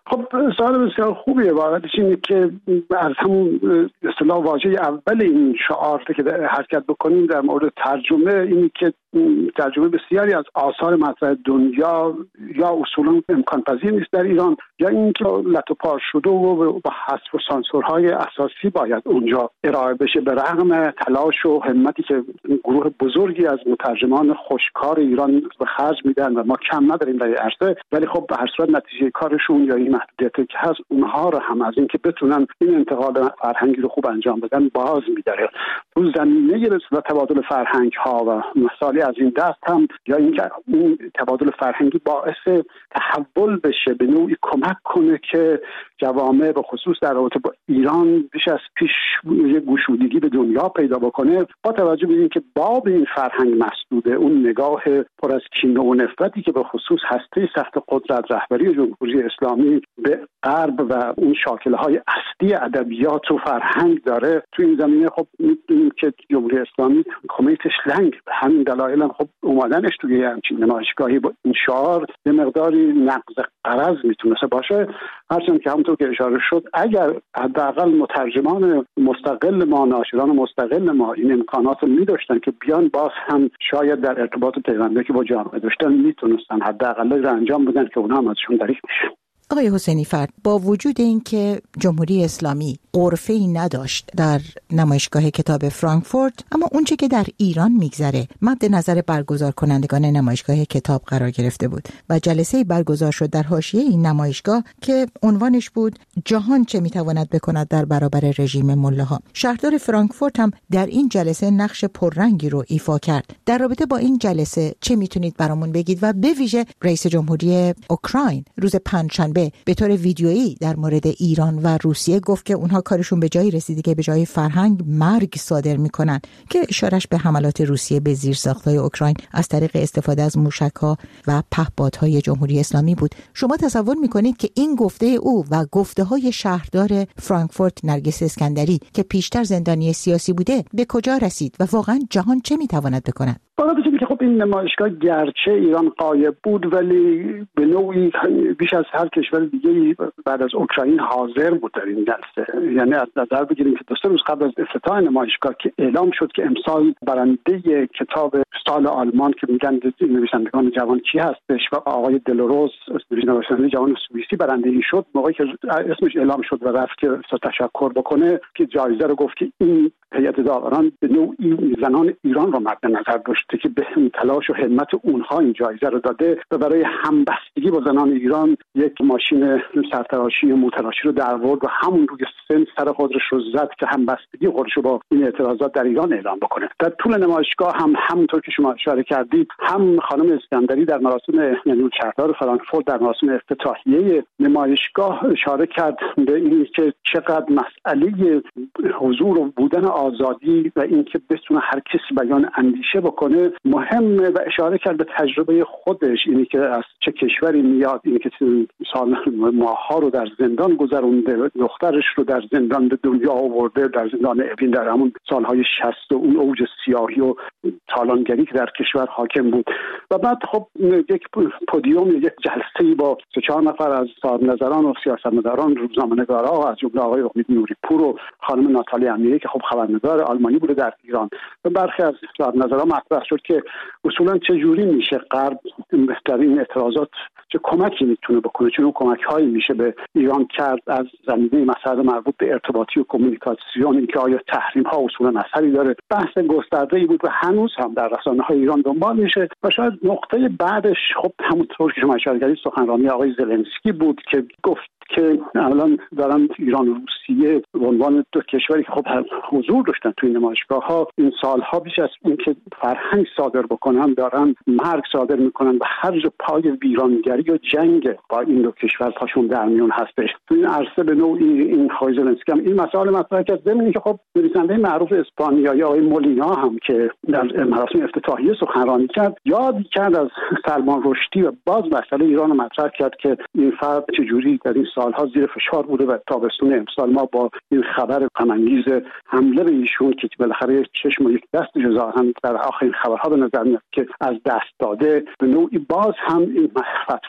خب سوال بسیار خوبیه. واقعیتش اینه که از همون اصطلاح واژه اول این شعار که حرکت بکنیم در مورد ترجمه، اینی که ترجمه بسیاری از آثار مطرح دنیا یا اصولا امکان پذیر نیست در ایران، یا اینکه لت و پار شده و با حذف و سانسورهای اساسی باید اونجا ارائه بشه، به رغم تلاش و همتی که گروه بزرگی از مترجمان خوشکار ایران به خرج میدن و ما کم نداریم در این عرصه. ولی خب به هر صورت نتیجه کارشون یا این محدودیتی که هست اونها رو هم از اینکه بتونن این انتقال فرهنگی رو خوب انجام بدن باز می‌داره. تو زمینه رسالت تبادل فرهنگ ها و مثالی از این دست هم، یا اینکه این تبادل فرهنگی باعث تحول بشه، به نوعی کمک کنه که جوامع به خصوص در رابطه با ایران بیش از پیش یه گشودگی به دنیا پیدا بکنه، با توجه به اینکه باب این فرهنگ مسدوده، اون نگاه پر از کینه و نفرتی که به خصوص هسته سخت قدرت رهبری جمهوری اسلامی به غرب و اون شاکله‌های اصلی ادبیات و فرهنگ داره، تو این زمینه خب می‌دونیم که جمهوری اسلامی کمیتش لنگ، به همین دلایل خب اومدنش توی همچین نمایشگاهی با این شعار یه مقداری نقض غرض میتونه باشه. هرچند که همونطور که اشاره شد اگر حداقل مترجمان مستقل ما، ناشران مستقل ما این امکانات رو می‌داشتن که بیان، باز هم شاید در ارتباط و پیوندی که با جامعه داشتن میتونستن حداقل رو انجام بدن که اونها هم ازشون دریغ میشه. آقای حسینی فرد، با وجود اینکه جمهوری اسلامی غرفه‌ای نداشت در نمایشگاه کتاب فرانکفورت، اما اونچه که در ایران میگذره مد نظر برگزار کنندگان نمایشگاه کتاب قرار گرفته بود و جلسه برگزار شد در حاشیه این نمایشگاه که عنوانش بود جهان چه میتواند بکند در برابر رژیم ملاها. شهردار فرانکفورت هم در این جلسه نقش پررنگی رو ایفا کرد. در رابطه با این جلسه چه میتونید برامون بگید؟ و به ویژه رئیس جمهوری اوکراین روز پنجشنبه به طور ویدیویی در مورد ایران و روسیه گفت که اونها کارشون به جایی رسیده که به جای فرهنگ مرگ صادر میکنن، که اشارش به حملات روسیه به زیرساخت‌های اوکراین از طریق استفاده از موشک‌ها و پهپادهای جمهوری اسلامی بود. شما تصور میکنید که این گفته او و گفته‌های شهردار فرانکفورت نرگس اسکندری که پیشتر زندانی سیاسی بوده به کجا رسید و واقعا جهان چه میتواند بکند؟ باید بگیم که خب این نمایشگاه گرچه ایران غایب بود ولی به نوعی بیش از هر کشور دیگه بعد از اوکراین حاضر بود در این جلسه. یعنی از نظر بگیریم که 2 روز قبل از افتتاح نمایشگاه که اعلام شد که امسال برنده کتاب سال آلمان که میگن نویسندگان جوان کی هستش و آقای دلروز نویسنده جوان سوئیسی برنده این شد، موقعی که اسمش اعلام شد و رفت که تشکر بکنه که جایزه رو گفت که این هیئت داوران به نوعی زنان ایران رو مد نظر داشته که به تلاش و همت اونها این جایزه رو داده و برای همبستگی با زنان ایران یک ماشین سرتراشی موتراشی رو در آورد و همون روی سر خودش رو زد که همبستگی خودش رو با این اعتراضات در ایران اعلام بکنه. در طول نمایشگاه هم همونطور که شما اشاره کردید، هم خانم اسکندری در مراسم یعنی شهردار فرانکفورت در مراسم افتتاحیه نمایشگاه اشاره کرد به این که چقدر مسئله حضور و بودن آزادی و اینکه بتونه هر کسی بیان اندیشه بکنه مهمه و اشاره کرد به تجربه خودش، اینی که از چه کشوری میاد، اینی که سال ماها رو در زندان گذرونده، دخترش رو در زندان به دنیا آورده، در زندان اوین در همون سالهای 60 و اون اوج سیاهی و تالانگری که در کشور حاکم بود. و بعد خب یک پودیوم، یک جلسه‌ای با 3-4 نفر از صاحب‌نظران و سیاستمداران، روزنامه‌نگارا و از جمله آقای امید نوری‌پور و خانم ناتالی امیری که خب خبرنگار آلمانی بوده در ایران، و برخی از صاحب‌نظران مطرح شد که اصولا چه جوری میشه غرب در این اعتراضات چه کمکی میتونه بکنه، چه کمک‌هایی میشه به ایران کرد از زمینه مسائل مربوط به ارتباطی و کمیونیکاسیون، اینکه آیا تحریم‌ها اصولا اثری داره. بحث گسترده‌ای بود و هنوز هم در رسانه‌های ایران دنبال میشه و شاید نقطه بعدش خب همونطور که شما اشاره کردید سخنرانی آقای زلنسکی بود که گفت که الان دارن ایران و روسیه به عنوان 2 کشوری که خب حضور داشتن توی نمایشگاه‌ها این سالها بیش از این که فرهنگ صادر بکنن دارن مرگ صادر میکنن و هر جا پای ویرانگری و جنگ با این 2 کشور پاشون در میون هستش. تو این عرصه به نوعی این آقای زلنسکی هم این مسائل مطرح کرد، ضمن که خب نویسنده معروف اسپانیایی آقای مولینا هم که در مراسم افتتاحیه سخنرانی کرد یاد کرد از سلمان رشدی و باز مسئله ایران رو مطرح کرد که این فرد چجوری در این سالها زیر فشار بوده و تابستون امسال ما با این خبر غم‌انگیز حمله به ایشون که بالاخره چشم و یک دست جزاها در آخرین خبرها به نظر میاد که از دست داده، به نوعی باز هم این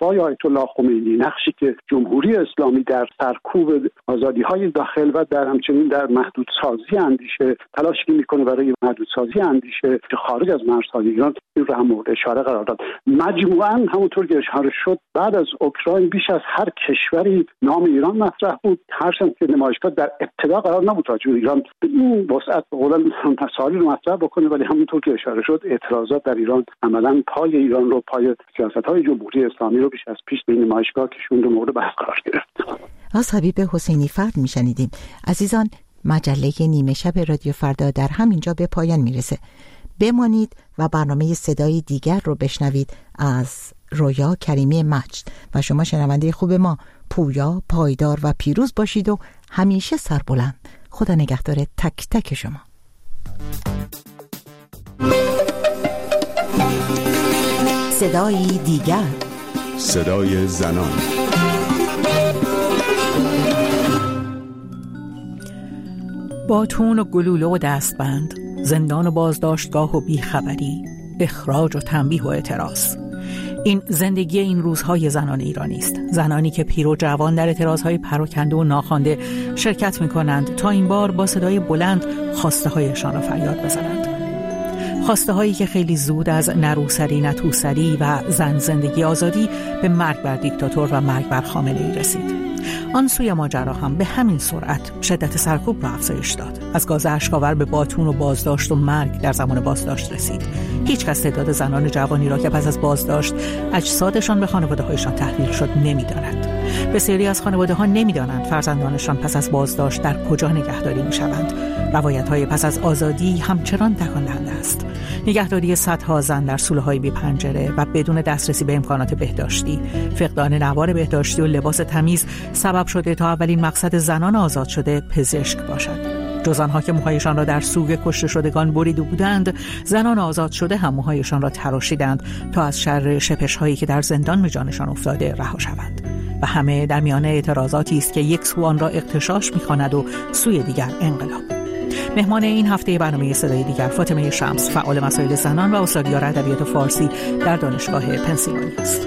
فتوای آیت الله خمینی، نقشی که جمهوری اسلامی در سرکوب آزادی‌های داخل و در همچنین در محدودسازی اندیشه تلاشی که میکنه برای محدودسازی اندیشه که خارج از مرزهای ایران، این رو هم مورد اشاره قرار داد. مجموعاً همونطور که اشاره شد بعد از اوکراین بیش از هر کشوری نام ایران مطرح بود، هرچند که نمایشگاه در ابتدا قرار نبود راجع به ایران به این وسعت به قول مسائلی رو مطرح بکنه، ولی همونطور که اشاره شد اعتراضات در ایران عملاً پای ایران رو، پای سیاست‌های جمهوری اسلامی رو بیش از پیش به این نمایشگاه کشوند و مورد بحث قرار گرفت. از حبیب حسینی فرد میشنیدیم. عزیزان، مجله نیمه شب رادیو فردا در همینجا به پایان میرسه. بمانید و برنامه صدای دیگر رو بشنوید از رویا کریمی مجد. و شما شنونده خوب ما پویا، پایدار و پیروز باشید و همیشه سربلند. خدا نگهدار تک تک شما. صدای دیگر، صدای زنان. باتون و گلوله و دستبند، زندان و بازداشتگاه و بیخبری، اخراج و تنبیه و اعتراض. این زندگی این روزهای زنان ایرانی است. زنانی که پیر و جوان در اعتراضهای پراکنده و ناخوانده شرکت می‌کنند تا این بار با صدای بلند خواسته هایشان را فریاد بزنند. خواسته هایی که خیلی زود از نروسری، نتوسری و زن زندگی آزادی به مرگ بر دیکتاتور و مرگ بر خامنه‌ای رسید. آن سوی ماجرا هم به همین سرعت شدت سرکوب را افزایش داد. از گاز اشک‌آور به باتون و بازداشت و مرگ در زمان بازداشت رسید. هیچ کس تعداد زنان جوانی را که پس از بازداشت اجسادشان به خانواده‌هایشان تحویل شد نمی‌داند. بسیاری از خانواده‌ها نمی‌دانند فرزندانشان پس از بازداشت در کجا نگهداری می‌شوند. روایت‌های پس از آزادی همچنان تکان دهنده است. نگهداری صدها زن در سوله‌های بی پنجره و بدون دسترسی به امکانات بهداشتی، فقدان نوار بهداشتی و لباس تمیز سبب شده تا اولین مقصد زنان آزاد شده پزشک باشد. جز آنها که موهایشان را در سوگ کشته شدگان بریده بودند، زنان آزاد شده هم موهایشان را تراشیدند تا از شر شپش‌هایی که در زندان به جانشان افتاده رها شوند. و همه در میان اعتراضاتی است که یک سو آن را اغتشاش می‌خواند و سوی دیگر انقلاب. مهمان این هفته برنامه صدای دیگر فاطمه شمس، فعال مسائل زنان و استادیار ادبیات فارسی در دانشگاه پنسیلوانیا است.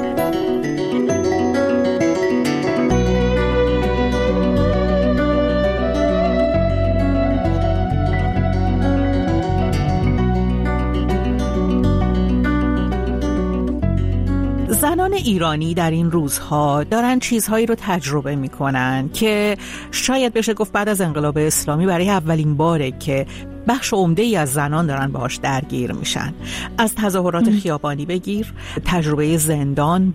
زنان ایرانی در این روزها دارن چیزهایی رو تجربه میکنن که شاید بشه گفت بعد از انقلاب اسلامی برای اولین باره که بخش عمده‌ای از زنان دارن باهاش درگیر میشن. از تظاهرات خیابانی بگیر، تجربه زندان،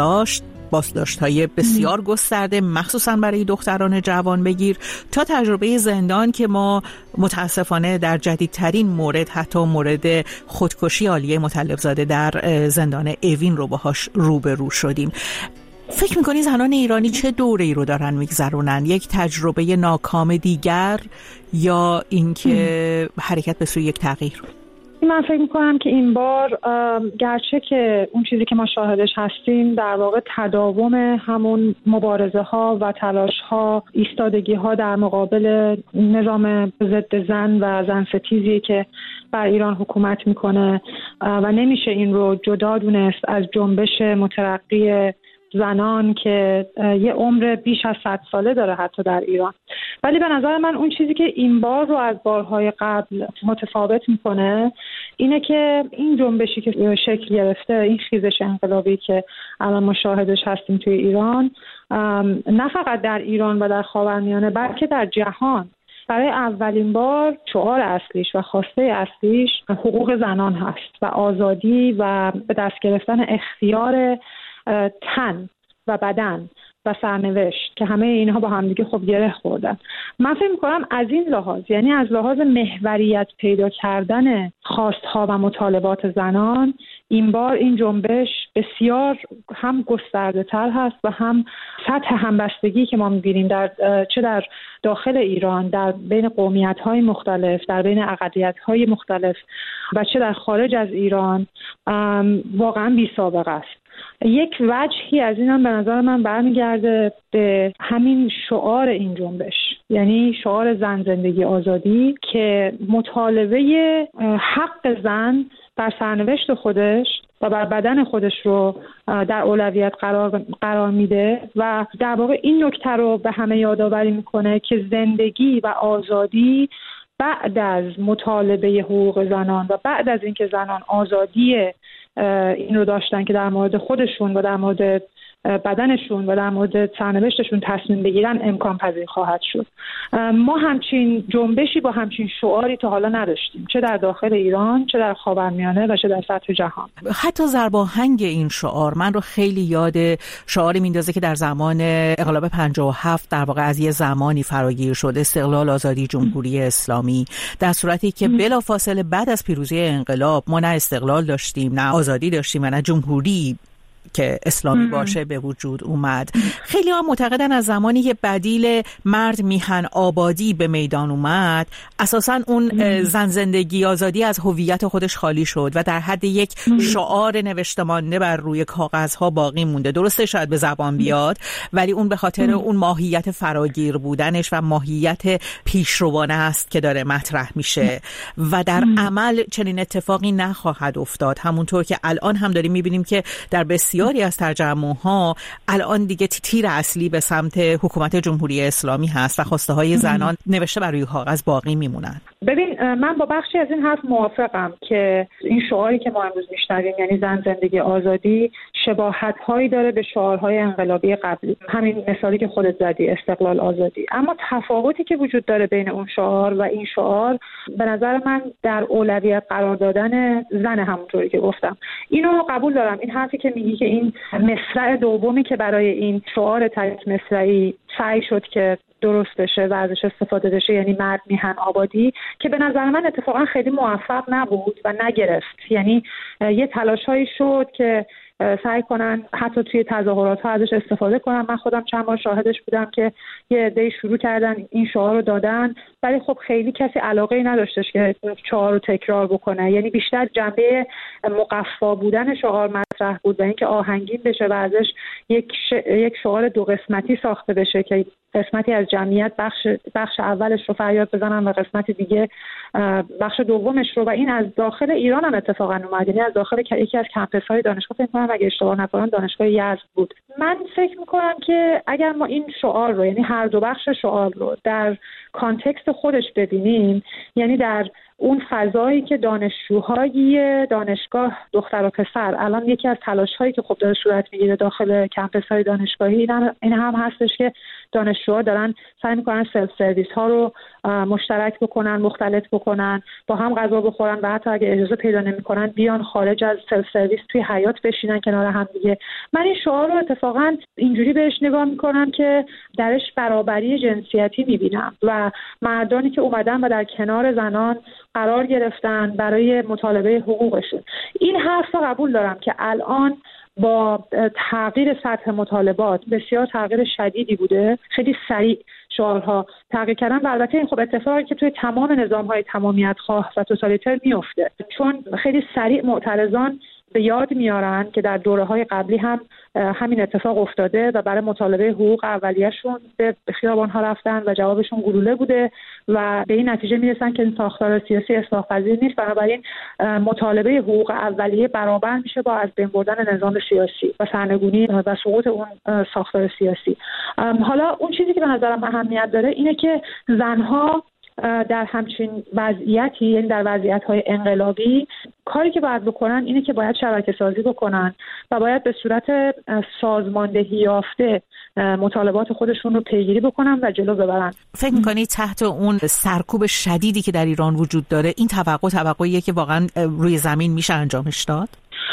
بازداشت‌های بسیار گسترده مخصوصا برای دختران جوان بگیر، تا تجربه زندان که ما متاسفانه در جدیدترین مورد، حتی مورد خودکشی عالیه مطلبزاده در زندان اوین رو باهاش روبرو شدیم. فکر می‌کنی زنان ایرانی چه دوره‌ای رو دارن میگذرونن؟ یک تجربه ناکام دیگر یا اینکه حرکت به سوی یک تغییر؟ من فکر میکنم که این بار گرچه که اون چیزی که ما شاهدش هستیم در واقع تداوم همون مبارزه ها و تلاش ها، ایستادگی ها در مقابل نظام ضد زن و زن ستیزی که بر ایران حکومت میکنه و نمیشه این رو جدا دونست از جنبش مترقی زنان که یه عمر بیش از 100 ساله داره حتی در ایران. ولی به نظر من اون چیزی که این بار رو از بارهای قبل متفاوت میکنه اینه که این جنبشی که شکل گرفته، این خیزش انقلابی که الان ما شاهدش هستیم توی ایران، نه فقط در ایران و در خاورمیانه بلکه در جهان برای اولین بار شعار اصلیش و خواسته اصلیش حقوق زنان هست و آزادی و به دست گرفتن اختیار تن و بدن و سرنوشت که همه اینها با همدیگه خب گره خوردن. من فکر می‌کنم از این لحاظ، یعنی از لحاظ محوریت پیدا کردن خواست‌ها و مطالبات زنان، این بار این جنبش بسیار هم گسترده‌تر هست و هم سطح همبستگی که ما می‌بینیم چه در داخل ایران، در بین قومیت‌های مختلف، در بین اقلیت‌های مختلف و چه در خارج از ایران واقعاً بی‌سابقه است. یک وجهی از این هم به نظر من برمیگرده به همین شعار این جنبش، یعنی شعار زن زندگی آزادی که مطالبه حق زن بر سرنوشت خودش و بر بدن خودش رو در اولویت قرار میده و در واقع این نکته رو به همه یادآوری میکنه که زندگی و آزادی بعد از مطالبه حقوق زنان و بعد از اینکه زنان آزادی این رو داشتن که در مورد خودشون و در مورد بدنشون و در مورد سرنوشتشون تصمیم بگیرن امکان پذیر خواهد شد. ما همچین جنبشی با همچین شعاری تا حالا نداشتیم، چه در داخل ایران، چه در خاورمیانه و چه در سطح جهان. حتی ضرباهنگ این شعار من رو خیلی یاد شعاری میندازه که در زمان انقلاب 57 در واقع از یه زمانی فراگیر شده، استقلال، آزادی، جمهوری اسلامی، در صورتی که بلافاصله بعد از پیروزی انقلاب ما نه استقلال داشتیم، نه آزادی داشتیم و نه جمهوری که اسلامی باشه به وجود اومد. خیلی ها معتقدن از زمانی که بدیل مرد میهن آبادی به میدان اومد اساساً اون زن زندگی آزادی از هویت خودش خالی شد و در حد یک شعار نوشته مانده بر روی کاغذها باقی مونده. درسته شاید به زبان بیاد ولی اون به خاطر اون ماهیت فراگیر بودنش و ماهیت پیشروانه است که داره مطرح میشه و در عمل چنین اتفاقی نخواهد افتاد. همونطور که الان هم داریم میبینیم که در بسیاری از تجمع‌ها الان دیگه تیر اصلی به سمت حکومت جمهوری اسلامی هست و خواسته های زنان نوشته بر روی کاغذ باقی میمونن. ببین من با بخشی از این حرف موافقم که این شعاری که ما امروز میشنویم یعنی زن زندگی آزادی شباهت‌هایی داره به شعارهای انقلابی قبلی، همین مثالی که خودت زدی استقلال آزادی، اما تفاوتی که وجود داره بین اون شعار و این شعار به نظر من در اولویت قرار دادن زن، همونطوری که گفتم. اینو قبول دارم، این حرفی که میگی که این مصرع دومی که برای این شعار تایید مصرعی سعی شد که درست بشه و ازش استفاده بشه یعنی مرد میهن آبادی، که به نظر من اتفاقا خیلی موفق نبود و نگرفت. یعنی یه تلاش‌هایی شد که سعی کنن حتی توی تظاهرات ها ازش استفاده کنن. من خودم چند بار شاهدش بودم که یه عده‌ای شروع کردن این شعار رو دادن ولی خب خیلی کسی علاقه‌ای نداشتش که شعار رو تکرار بکنه، یعنی بیشتر جنبه مقفا بودن شعار مطرح بود و اینکه آهنگین بشه و ازش یک شعار دو قسمتی ساخته بشه که قسمتی از جمعیت بخش اولش رو فریاد بزنن و قسمت دیگه بخش دومش رو. و این از داخل ایران هم اتفاقا اومد، یعنی از داخل یکی از کمپس‌های دانشگاه، فکر کنم اگه اشتباه نکنم دانشگاه یزد بود. من فکر می‌کنم که اگر ما این شعار رو یعنی هر دو بخش شعار رو در کانتکست خودش ببینیم، یعنی در اون فضایی که دانشجوهای دانشگاه دختر و پسر الان یکی از تلاش‌هایی که خب داره صورت میگیره داخل کمپس‌های دانشگاهی این هم هستش که دانشجوها دارن سعی می‌کنن سلف سرویس ها رو مشترک بکنن، مختلط بکنن، با هم غذا بخورن و حتی اگه اجازه پیدا نمی‌کنن بیان خارج از سلف سرویس توی حیاط بشینن کنار هم دیگه. من این شعار رو اتفاقا اینجوری بهش نگاه می‌کنم که درش برابری جنسیتی می‌بینم و مردانی که اومدن و در کنار زنان قرار گرفتن برای مطالبه حقوقشون. این حرف رو قبول دارم که الان با تغییر سطح مطالبات بسیار تغییر شدیدی بوده، خیلی سریع شعارها تغییر کردن و البته این خب اتفاقی که توی تمام نظام‌های تمامیت خواه و توتالیتر میفته، چون خیلی سریع معترضان به یاد میارن که در دوره‌های قبلی هم همین اتفاق افتاده و برای مطالبه حقوق اولیه‌شون به خیابان‌ها رفتن و جوابشون گلوله بوده و به این نتیجه میرسن که این ساختار سیاسی اصلاح پذیر نیست. بنابراین مطالبه حقوق اولیه برابر میشه با از بین بردن نظام سیاسی و سرنگونی و سقوط اون ساختار سیاسی. حالا اون چیزی که به نظرم اهمیت داره اینه که زنها در همچین وضعیتی، یعنی در وضعیت‌های انقلابی، کاری که باید بکنن اینه که باید شبکه سازی بکنن و باید به صورت سازماندهی یافته مطالبات خودشون رو پیگیری بکنن و جلو ببرن. فکر می‌کنی تحت اون سرکوب شدیدی که در ایران وجود داره این توقعیه که واقعا روی زمین میشه انجامش داد؟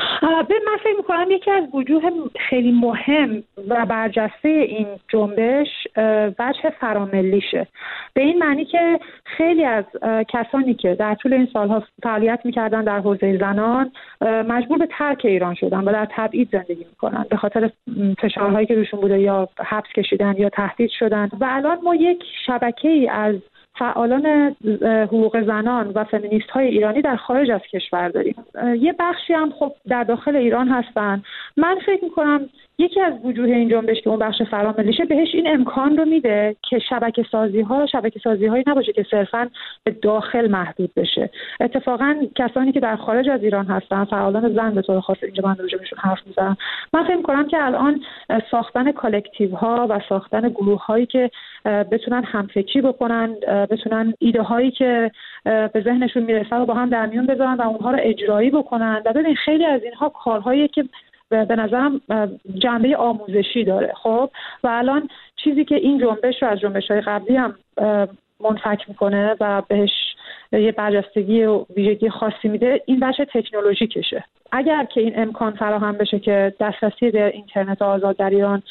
من فکر می‌کنم یکی از وجوه خیلی مهم و برجسته این جنبش وجه فراملیشه، به این معنی که خیلی از کسانی که در طول این سالها فعالیت می‌کردن در حوزه زنان مجبور به ترک ایران شدن و در تبعید زندگی می‌کنن به خاطر فشارهایی که روشون بوده، یا حبس کشیدن یا تهدید شدن و الان ما یک شبکه‌ای از فعالان حقوق زنان و فمینیست های ایرانی در خارج از کشور داریم. یه بخشی هم خب در داخل ایران هستن. من فکر میکنم یکی از وجوه این جنبش که اون بخش فراملیشه بهش این امکان رو میده که شبکه سازی هایی نباشه که صرفاً به داخل محدود بشه. اتفاقاً کسانی که در خارج از ایران هستن، فعالان زن به طور خاص، اینجا من راجعشون حرف میزنم، من فکر میکنم که الان ساختن کالکتیو ها و ساختن گروه هایی که بتونن همفکری بکنن، بتونن ایده هایی که به ذهنشون میرسه رو با هم در میون بذارن و اونها رو اجرایی بکنن. و ببین خیلی از اینها کارهایی که به نظرم جنبه آموزشی داره. خب و الان چیزی که این جنبش رو از جنبش‌های قبلی هم منفک میکنه و بهش یه برجستگی و ویژگی خاصی میده، این بخش تکنولوژیکشه. اگر که این امکان فراهم بشه که دسترسی به اینترنت آزاد در ایران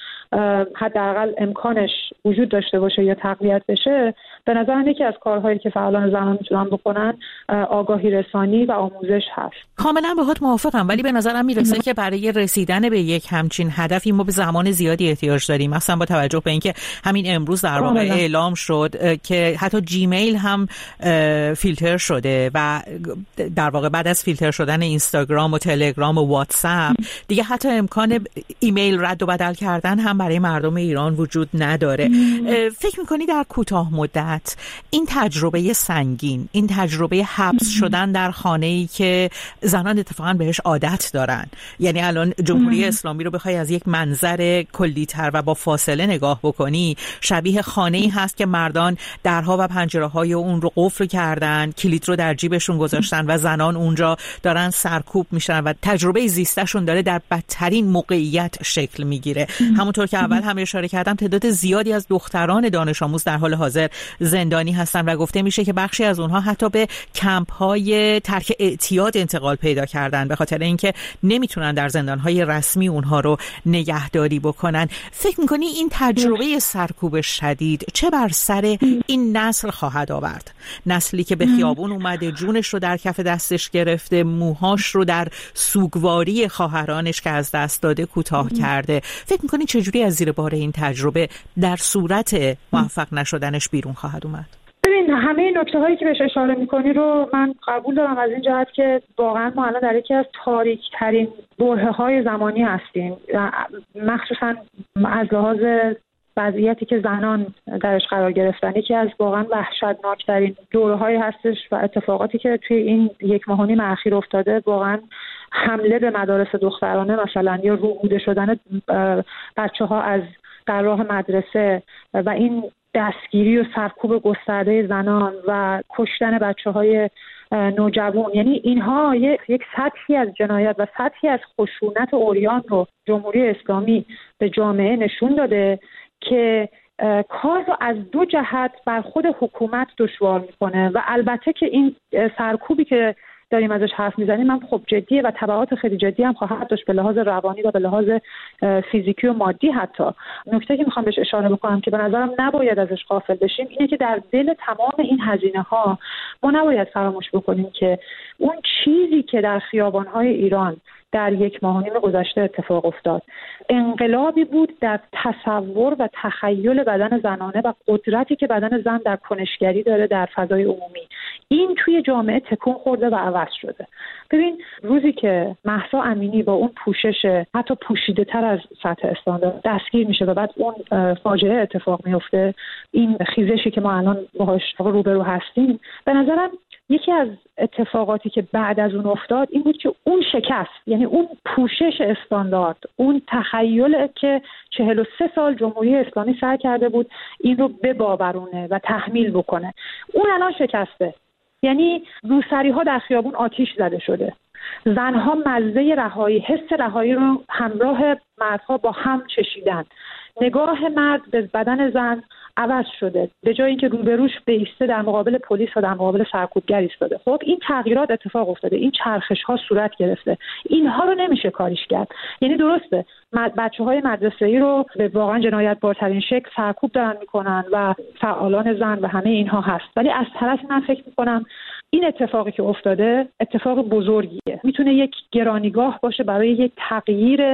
حداقل امکانش وجود داشته باشه یا تقویت بشه، به نظر یکی از کارهایی که فعالان زنان میتونن بکنن آگاهی رسانی و آموزش هست. کاملا باهات موافقم، ولی به نظرم میرسه که برای رسیدن به یک همچین هدفی ما به زمان زیادی احتیاج داریم، مثلا با توجه به اینکه همین امروز در واقع اعلام شد که حتی جیمیل هم فیلتر شده و در واقع بعد از فیلتر شدن اینستاگرام و تلگرام و واتساپ دیگه حتی امکان ایمیل رد و بدل کردن هم برای مردم ایران وجود نداره. فکر میکنی در کوتاه مدت این تجربه سنگین، این تجربه حبس شدن در خانه‌ای که زنان اتفاقا بهش عادت دارن، یعنی الان جمهوری اسلامی رو بخوای از یک منظر کلی‌تر و با فاصله نگاه بکنی، شبیه خانه‌ای هست که مردان درها و پنجره‌های اون رو قفل کردن، کلید رو در جیبشون گذاشتن و زنان اونجا دارن سرکوب میشن و تجربه زیستشون داره در بدترین موقعیت شکل میگیره. همونطور که اول هم اشاره کردم، تعداد زیادی از دختران دانش آموز در حال حاضر زندانی هستن و گفته میشه که بخشی از اونها حتی به کمپ‌های ترک اعتیاد انتقال پیدا کردن به خاطر اینکه نمیتونن در زندان‌های رسمی اونها رو نگهداری بکنن. فکر می‌کنی این تجربه سرکوب شدید چه بر سر این نسل خواهد آورد؟ نسلی که به خیابون اومده، جونش رو در کف دستش گرفته، موهاش رو در سوگواری خواهرانش که از دست داده کوتاه کرده. فکر می‌کنی چجوری از زیر بار این تجربه در صورت موفق نشدنش بیرون خواهد اومد؟ ببین همه نکته‌هایی که بهش اشاره می‌کنی رو من قبول دارم، از این جهت که واقعا ما الان در یکی از تاریک‌ترین برهه‌های زمانی هستیم، مخصوصا از لحاظ وضعیتی که زنان درش قرار گرفتن. یکی از واقعا وحشتناکترین دوره‌هایی هستش و اتفاقاتی که توی این 1.5 ماه اخیر افتاده، واقعا حمله به مدارس دخترانه مثلا، یا ربوده شدن بچه‌ها از در راه مدرسه و این دستگیری و سرکوب گسترده زنان و کشتن بچه‌های نوجوان، یعنی اینها یک سطحی از جنایت و سطحی از خشونت عریان رو جمهوری اسلامی به جامعه نشون داده که کار رو از دو جهت بر خود حکومت دشوار میکنه. و البته که این سرکوبی که داریم ازش حرف میزنیم هم خب جدیه و تبعات خیلی جدی هم خواهد داشت به لحاظ روانی و به لحاظ فیزیکی و مادی. حتی نکته که میخوام بهش اشاره بکنم که به نظرم نباید ازش غافل بشیم اینه که در دل تمام این هزینه ها ما نباید فراموش بکنیم که اون چیزی که در خیابان‌های ایران در 1.5 ماه گذشته اتفاق افتاد انقلابی بود در تصور و تخیل بدن زنانه و قدرتی که بدن زن در کنشگری داره در فضای عمومی. این توی جامعه تکون خورده و عوض شده. ببین روزی که مهسا امینی با اون پوشش حتی پوشیده تر از سطح استاندارد دستگیر میشه و بعد اون فاجعه اتفاق میفته، این خیزشی که ما الان باهاش روبرو هستیم، به نظرم یکی از اتفاقاتی که بعد از اون افتاد این بود که اون شکست، یعنی اون پوشش استاندارد، اون تخیل که 43 سال جمهوری اسلامی سعی کرده بود این رو بباورونه و تحمیل بکنه، اون الان شکسته. یعنی روسری‌ها در خیابون آتیش زده شده، زنها مزه رهایی، حس رهایی رو همراه مردها با هم چشیدن، نگاه مرد به بدن زن عوض شده، به جای اینکه روبروش بایسته در مقابل پلیس و در مقابل سرکوبگر ایستاده. خب این تغییرات اتفاق افتاده، این چرخش ها صورت گرفته، اینها رو نمیشه کاریش کرد. یعنی درسته بچه‌های مدرسه‌ای رو به واقعا جنایت بارترین شکل سرکوب دارن میکنن و فعالان زن و همه اینها هست، ولی از طرف من فکر میکنم این اتفاقی که افتاده اتفاق بزرگیه، میتونه یک گرانیگاه باشه برای یک تغییر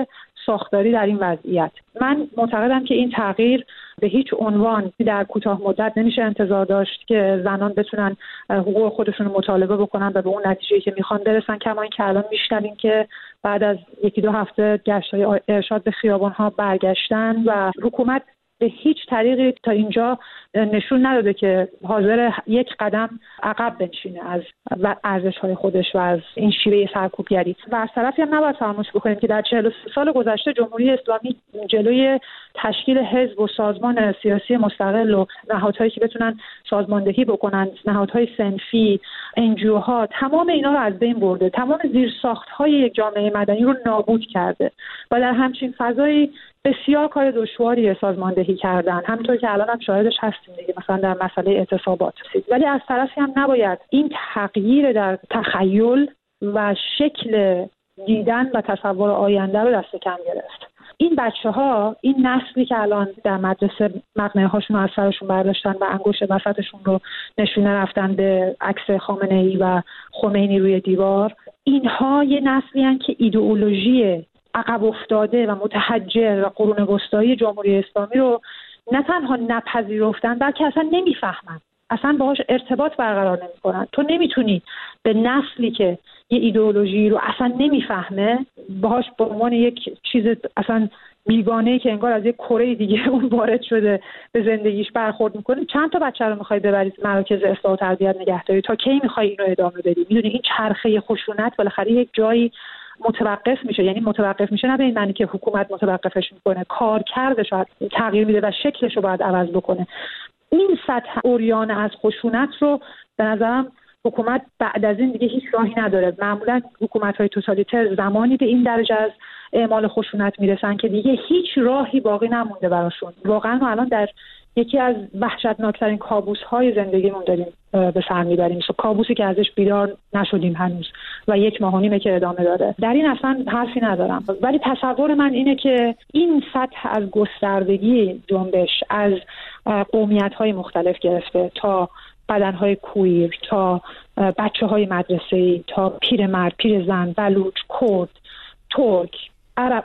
ساختاری در این وضعیت. من معتقدم که این تغییر به هیچ عنوان در کوتاه مدت نمیشه انتظار داشت که زنان بتونن حقوق خودشون رو مطالبه بکنن و به اون نتیجه‌ای که میخوان برسن. کما اینکه الان میشنویم که بعد از 1-2 هفته گشت‌های ارشاد به خیابان‌ها برگشتن و حکومت به هیچ طریقی تا اینجا نشون نداده که حاضر یک قدم عقب بنشینه از ارزش‌های خودش و از این شیوه سرکوبگری. و از طرفی هم نباید فراموش بکنیم که در 43 سال گذشته جمهوری اسلامی جلوی تشکیل حزب و سازمان سیاسی مستقل و نهادهایی که بتونن سازماندهی بکنن، نهادهای صنفی، NGOها، تمام اینا رو از بین برده، تمام زیرساخت‌های یک جامعه مدنی رو نابود کرده و در همچین فضایی بسیار کار دشواری سازماندهی کردن، همونطور که الان هم شاهدش هستیم دیگه، مثلا در مسئله اعتصابات. ولی از طرفی هم نباید این تغییر در تخیل و شکل دیدن و تصور آینده رو دست کم گرفت. این بچه‌ها، این نسلی که الان در مدرسه مقنعه‌هاشون رو از سرشون برداشتن و انگشت وسطشون رو نشونه رفتن به عکس خامنه‌ای و خمینی روی دیوار، اینها یه نسلی هستن که ایدئولوژی عقب افتاده و متحجر و قرون وسطایی جمهوری اسلامی رو نه تنها نپذیرفتن بلکه اصلا نمیفهمن، اصلا باهاش ارتباط برقرار نمی‌کنن. تو نمیتونی به نسلی که یه ایدئولوژی رو اصلا نمیفهمه باهاش به عنوان یک چیز اصلا بیگانه‌ای که انگار از یک کره دیگه اون وارد شده به زندگیش برخورد می‌کنی. چند تا بچه رو می‌خوای ببری مراکز اصلاح و تربیت نگهداری؟ تا کی می‌خوای اینو ادامه بدی؟ می‌دونی این چرخه خشونت بالاخره یک جایی متوقف میشه. یعنی متوقف میشه نه به این معنی که حکومت متوقفش میکنه، کارکردش رو تغییر میده و شکلش رو باید عوض بکنه. این سطح عریان از خشونت رو به نظرم حکومت بعد از این دیگه هیچ راهی نداره. معمولا حکومت‌های توتالیتر زمانی به این درجه از اعمال خشونت میرسن که دیگه هیچ راهی باقی نمونده براشون. واقعا ما الان در یکی از وحشتناکترین کابوس‌های زندگیمون داریم به سر میبریم، کابوسی که ازش بیدار نشدیم هنوز و 1.5 ماه که ادامه داره. در این اصلا حرفی ندارم، ولی تصور من اینه که این سطح از گستردگی جنبش از قومیت‌های مختلف گرفته تا بدنهای کویر، تا بچه‌های مدرسه‌ای، تا پیرمرد، پیرزن، بلوچ، کرد، ترک، عرب،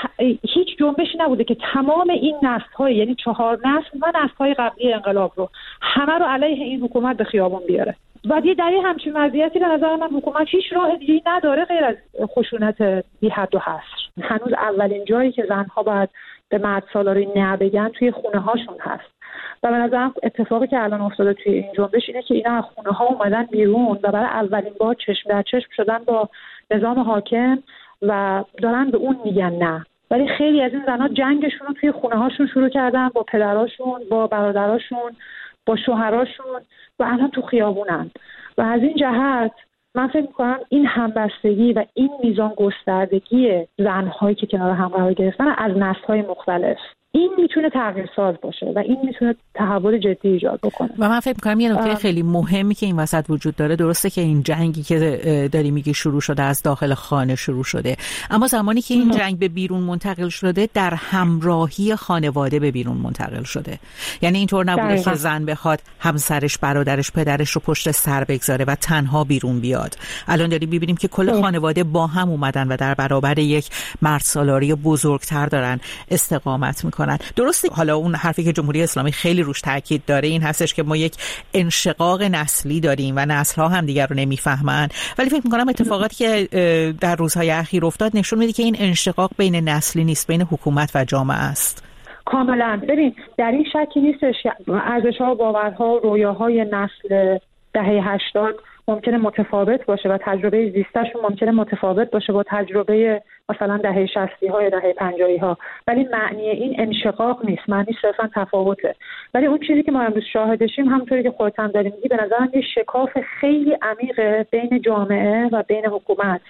هیچ جنبشی نبوده که تمام این نسل‌های، یعنی 4 نسل و نسل‌های قبلی انقلاب رو همه رو علیه این حکومت به خیابون بیاره. و در این همچین وضعیتی به نظر من حکومت هیچ راه دیگه‌ای نداره غیر از خشونت بی حد و حصر. هنوز اولین جایی که زن‌ها باید به مرد سالاری نه بگن توی خونه‌هاشون هست. و به نظرم اتفاقی که الان افتاده توی این جنبش اینه که اینا از خونه‌ها اومدن بیرون و برای اولین بار چشم در چشم شدن با نظام حاکم و دارن به اون میگن نه. ولی خیلی از این زن‌ها جنگشون رو توی خونه‌هاشون شروع کردن، با پدراشون، با برادراشون، با شوهراشون و الان تو خیابونن. و از این جهت من فکر می‌کنم این همبستگی و این میزان گستردگی زن‌هایی که کنار هم قرار گرفتن از نسل‌های مختلف، این میتونه تغییرساز باشه و این میتونه تحول جدی ایجاد بکنه. و من فکر می‌کنم یه نکته خیلی مهمی که این وسط وجود داره، درسته که این جنگی که داری میگی شروع شده از داخل خانه شروع شده، اما زمانی که این جنگ به بیرون منتقل شده در همراهی خانواده به بیرون منتقل شده. یعنی اینطور نبوده که زن بخواد همسرش، برادرش، پدرش رو پشت سر بگذاره و تنها بیرون بیاد. الان داریم می‌بینیم که کل خانواده با هم اومدن و در برابر یک مرد سالاری بزرگتر دارن استقامت می‌کنن. درسته حالا اون حرفی که جمهوری اسلامی خیلی روش تاکید داره این هستش که ما یک انشقاق نسلی داریم و نسل‌ها هم دیگر رو نمیفهمن، ولی فکر می‌کنم اتفاقاتی که در روزهای اخیر افتاد نشون میده که این انشقاق بین نسلی نیست، بین حکومت و جامعه است. کاملا. ببین در این شکی نیستش ارزش‌ها، باورها، رویاهای نسل دهه 80 ممکنه متفاوت باشه و تجربه زیستشون ممکنه متفاوت باشه با تجربه مثلا دهه 60 ها یا دهه 50 ها، ولی معنی این انشقاق نیست، معنی صرفا تفاوته. ولی اون چیزی که ما امروز شاهدشیم، همونطوری که خودت هم داری میگی، به نظرم یه شکاف خیلی عمیقه بین جامعه و بین حکومت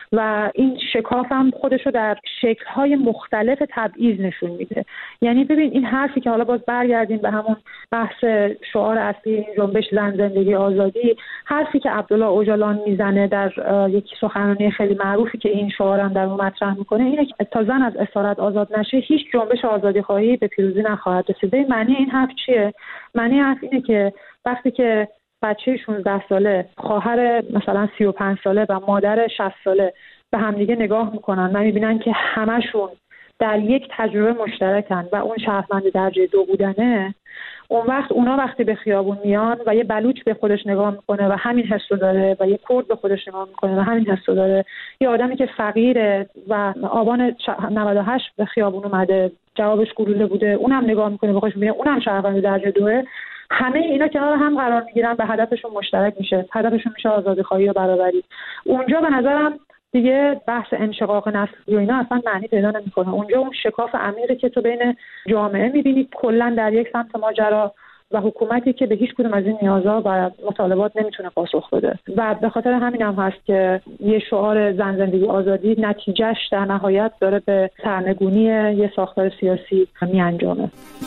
و این شکاف هم خودش رو در شکل‌های مختلف تبعیض نشون میده. یعنی ببین این حرفی که حالا باز برگردیم به همون بحث شعار اصلی این جنبش زن زندگی آزادی، حرفی که عبدالله اوجالان میزنه در یک سخنرانی خیلی معروفی که این شعارم در اون مطرح میکنه اینه که تا زن از اسارت آزاد نشه هیچ جنبش آزادی خواهی به پیروزی نخواهد رسید. معنی این حرف چیه؟ معنی حرف اینه که وقتی که بچه 16 ساله، خواهر مثلا 35 ساله و مادر 60 ساله به همدیگه نگاه میکنن و میبینن که همشون در یک تجربه مشترکن و اون شهروند درجه 2 بودنه، اون وقت اونا وقتی به خیابون میان و یه بلوچ به خودش نگاه میکنه و همین حس رو داره و یه کرد به خودش نگاه میکنه و همین حس رو داره، یه آدمی که فقیره و آبان 98 به خیابون اومده جوابش گلوله بوده اونم نگاه میکنه به خودش میبینه اونم شهروند درجه 2، همه اینا کنار هم قرار میگیرن و هدفشون مشترک میشه، هدفشون میشه آزادی‌خواهی و برابری. اونجا به نظرم دیگه بحث انشقاق نسلی و اینا اصلا معنی پیدا نمیکنه. اونجا اون شکاف عمیقی که تو بین جامعه میبینی کلا در یک سمت ماجرا و حکومتی که به هیچ کدوم از این نیازها و مطالبات نمیتونه پاسخ بده و به خاطر همین هم هست که یه شعار زن زندگی آزادی نتیجهش در نهایت داره به سرنگونی یه ساختار سیاسی میانجامه.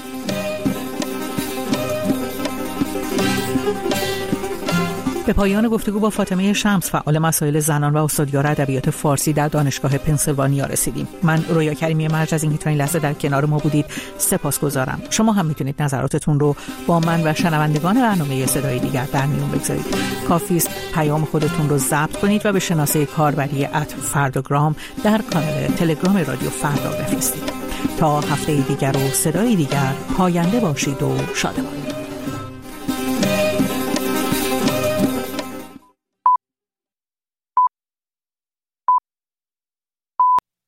به پایان گفتگو با فاطمه شمس فعال مسائل زنان و استادیار ادبیات فارسی در دانشگاه پنسیلوانیا رسیدیم. من رویا کریمی مرج از اینکه تا این لحظه در کنار ما بودید سپاسگزارم. شما هم میتونید نظراتتون رو با من و شنوندگان برنامه صدای دیگر در میون بگذارید. کافی است پیام خودتون رو ضبط کنید و به شناسه کاربری @فرداگرام در کانال تلگرام رادیو فردا بفرستید. تا هفته دیگر و صدای دیگر پاینده باشید و شادمان.